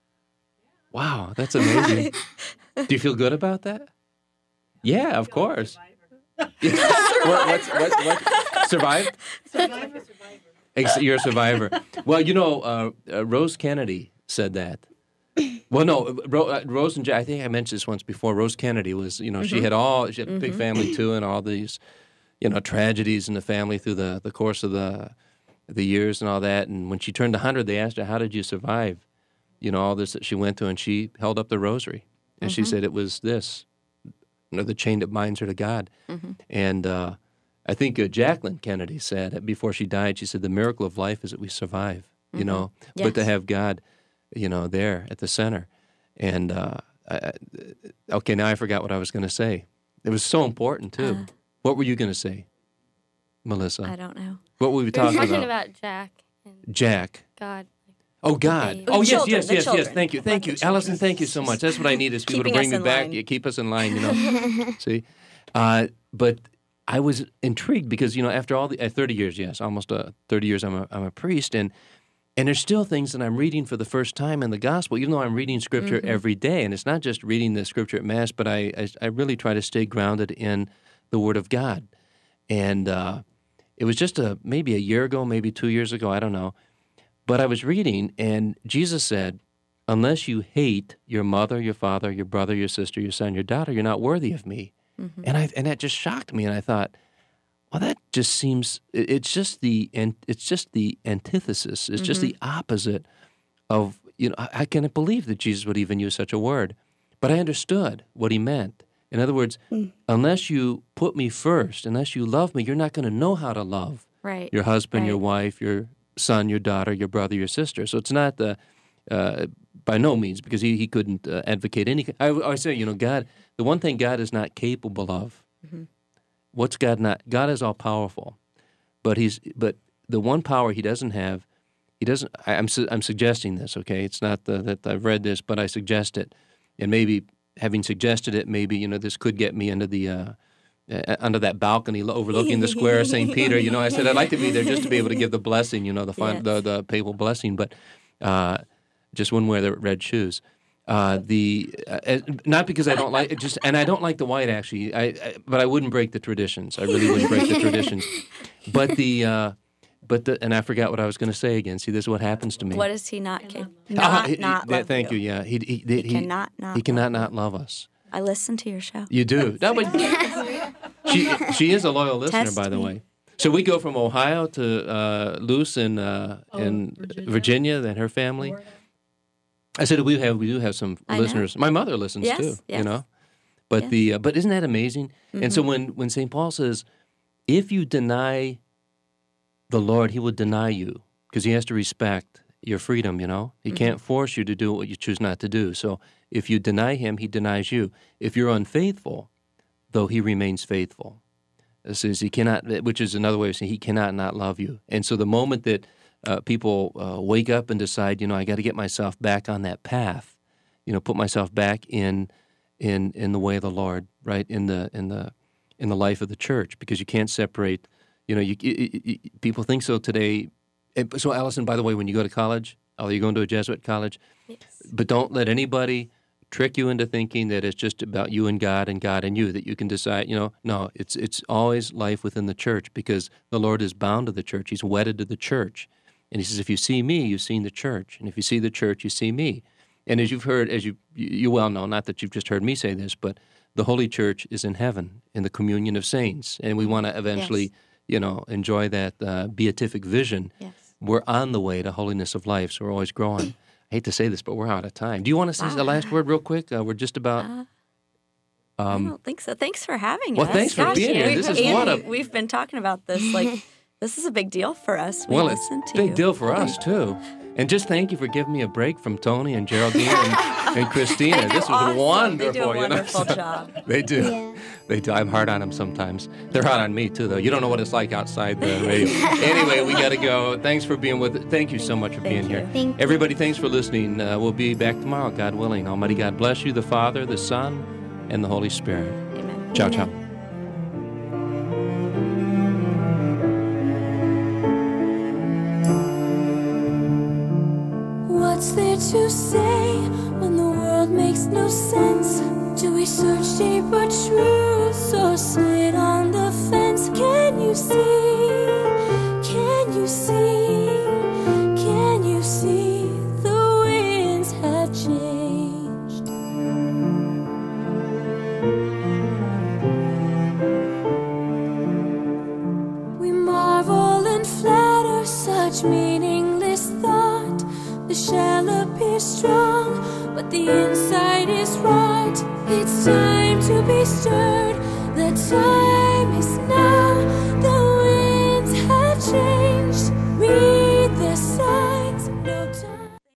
Wow, that's amazing. Do you feel good about that? Yeah, of course. what, what's, what, what? Survived? Survivor, survivor. Ex- You're a survivor. Well, you know, uh, uh, Rose Kennedy said that. Well, no, Ro- uh, Rose and Jack, I think I mentioned this once before. Rose Kennedy was, you know, she Mhm. had all, she had a big Mhm. family too, and all these, you know, tragedies in the family through the, the course of the the years and all that. And when she turned one hundred, they asked her, how did you survive, you know, all this that she went through? And she held up the rosary. And she Mhm. said it was this, you know, the chain that binds her to God. Mhm. And uh, I think uh, Jacqueline Kennedy said that before she died, she said, the miracle of life is that we survive, you Mhm. know, but to Yes. have God, you know, there at the center. And, uh, I, I- okay, now I forgot what I was going to say. It was so important, too. Uh, what were you going to say, Melissa? I don't know. What were we We were talking, talking about? about Jack and Jack. God. Oh, God. baby. Oh, The yes, children, yes, the yes, yes. children. Thank you. Thank Not you. the Allison, children. thank you so much. That's what I need is people to Keeping bring us me in back. line. You keep us in line, you know. See? Uh, but I was intrigued because, you know, after all the uh, thirty years, yes, almost uh, thirty years, I'm a, I'm a priest, and and there's still things that I'm reading for the first time in the gospel, even though I'm reading Scripture Mhm. every day. And it's not just reading the Scripture at Mass, but I, I, I really try to stay grounded in the Word of God. And uh, it was just a maybe a year ago, maybe two years ago, I don't know. But I was reading, and Jesus said, unless you hate your mother, your father, your brother, your sister, your son, your daughter, you're not worthy of me. Mhm. And I and that just shocked me, and I thought, well, that just seems it- it's just the and it's just the antithesis. It's just Mhm. the opposite of, you know, I, I cannot believe that Jesus would even use such a word. But I understood what he meant. In other words, Mm. unless you put me first, unless you love me, you're not going to know how to love Right. your husband, your Right. wife, your son, your daughter, your brother, your sister. So it's not the uh, by no means, because he, he couldn't uh, advocate any. I, I say, you know, God, the one thing God is not capable of, Mhm. what's God not? God is all powerful, but he's but the one power he doesn't have, he doesn't. I, I'm su- I'm suggesting this, okay? It's not the, that I've read this, but I suggest it, and maybe having suggested it, maybe you know this could get me into the. Uh, uh, under that balcony lo- overlooking the square of Saint Peter, you know, I said I'd like to be there just to be able to give the blessing, you know, the fin- Yes. the, the papal blessing, but uh, just wouldn't wear the red shoes. Uh, the uh, uh, not because I don't like it, just and I don't like the white actually. I, I but I wouldn't break the traditions. I really wouldn't break the traditions. But the uh, but the and I forgot what I was going to say again. See, this is what happens to me. What is he not ca- Ah, not he- he- not that- love thank you. Yeah, he he, he, He cannot not he cannot love not love us. I listen to your show. You do. No, but she she is a loyal listener, Test by the me. way. So we go from Ohio to uh, Luce in uh, in Virginia, and her family. I said we have we do have some I know. listeners. My mother listens Yes, too. You yes. know, but Yes. the uh, but isn't that amazing? And so Mhm. when when Saint Paul says, if you deny the Lord, He will deny you because He has to respect your freedom. You know, He Mhm. can't force you to do what you choose not to do. So if you deny Him, He denies you. If you're unfaithful, though He remains faithful. This is He cannot, which is another way of saying He cannot not love you. And so the moment that uh, people uh, wake up and decide, you know, I got to get myself back on that path, you know, put myself back in in in the way of the Lord, right? In the in the in the life of the church, because you can't separate. You know, you, you, you people think so today. And so, Allison, by the way, when you go to college, are you going to a Jesuit college? Yes. But don't let anybody trick you into thinking that it's just about you and God and God and you, that you can decide, you know, no, it's it's always life within the church, because the Lord is bound to the church. He's wedded to the church. And He says, if you see me, you've seen the church. And if you see the church, you see me. And as you've heard, as you you well know, not that you've just heard me say this, but the Holy Church is in heaven, in the communion of saints. And we want to eventually, Yes. you know, enjoy that uh, beatific vision. Yes. We're on the way to holiness of life, so we're always growing. I hate to say this, but we're out of time. Do you want to say the last word real quick? Uh, we're just about... Uh, I Um, don't think so. Thanks for having well, us. thanks for Gosh, being here. Andy, This is Andy, one of- We've been talking about this. Like, this is a big deal for us. We well, it's listen a to big you. deal for us, too. And just thank you for giving me a break from Tony and Geraldine and, and Christina. They do This was awesome. wonderful. They do a you know? wonderful job. They do. They do. I'm hard on them sometimes. They're hard on me, too, though. You don't know what it's like outside the radio. Anyway, we got to go. Thanks for being with us. Thank you so much for being here. Thank you. Everybody, thanks for listening. Uh, we'll be back tomorrow, God willing. Almighty God bless you, the Father, the Son, and the Holy Spirit. Amen. Ciao, ciao. What's there to say when the world makes no sense? Do we search deeper truths or sit on the fence? Can you see? Can you see? Can you see the winds have changed? We marvel and flatter such meaningless thought. The shell appears strong, but the inside is rot. It's time to be stirred. The time is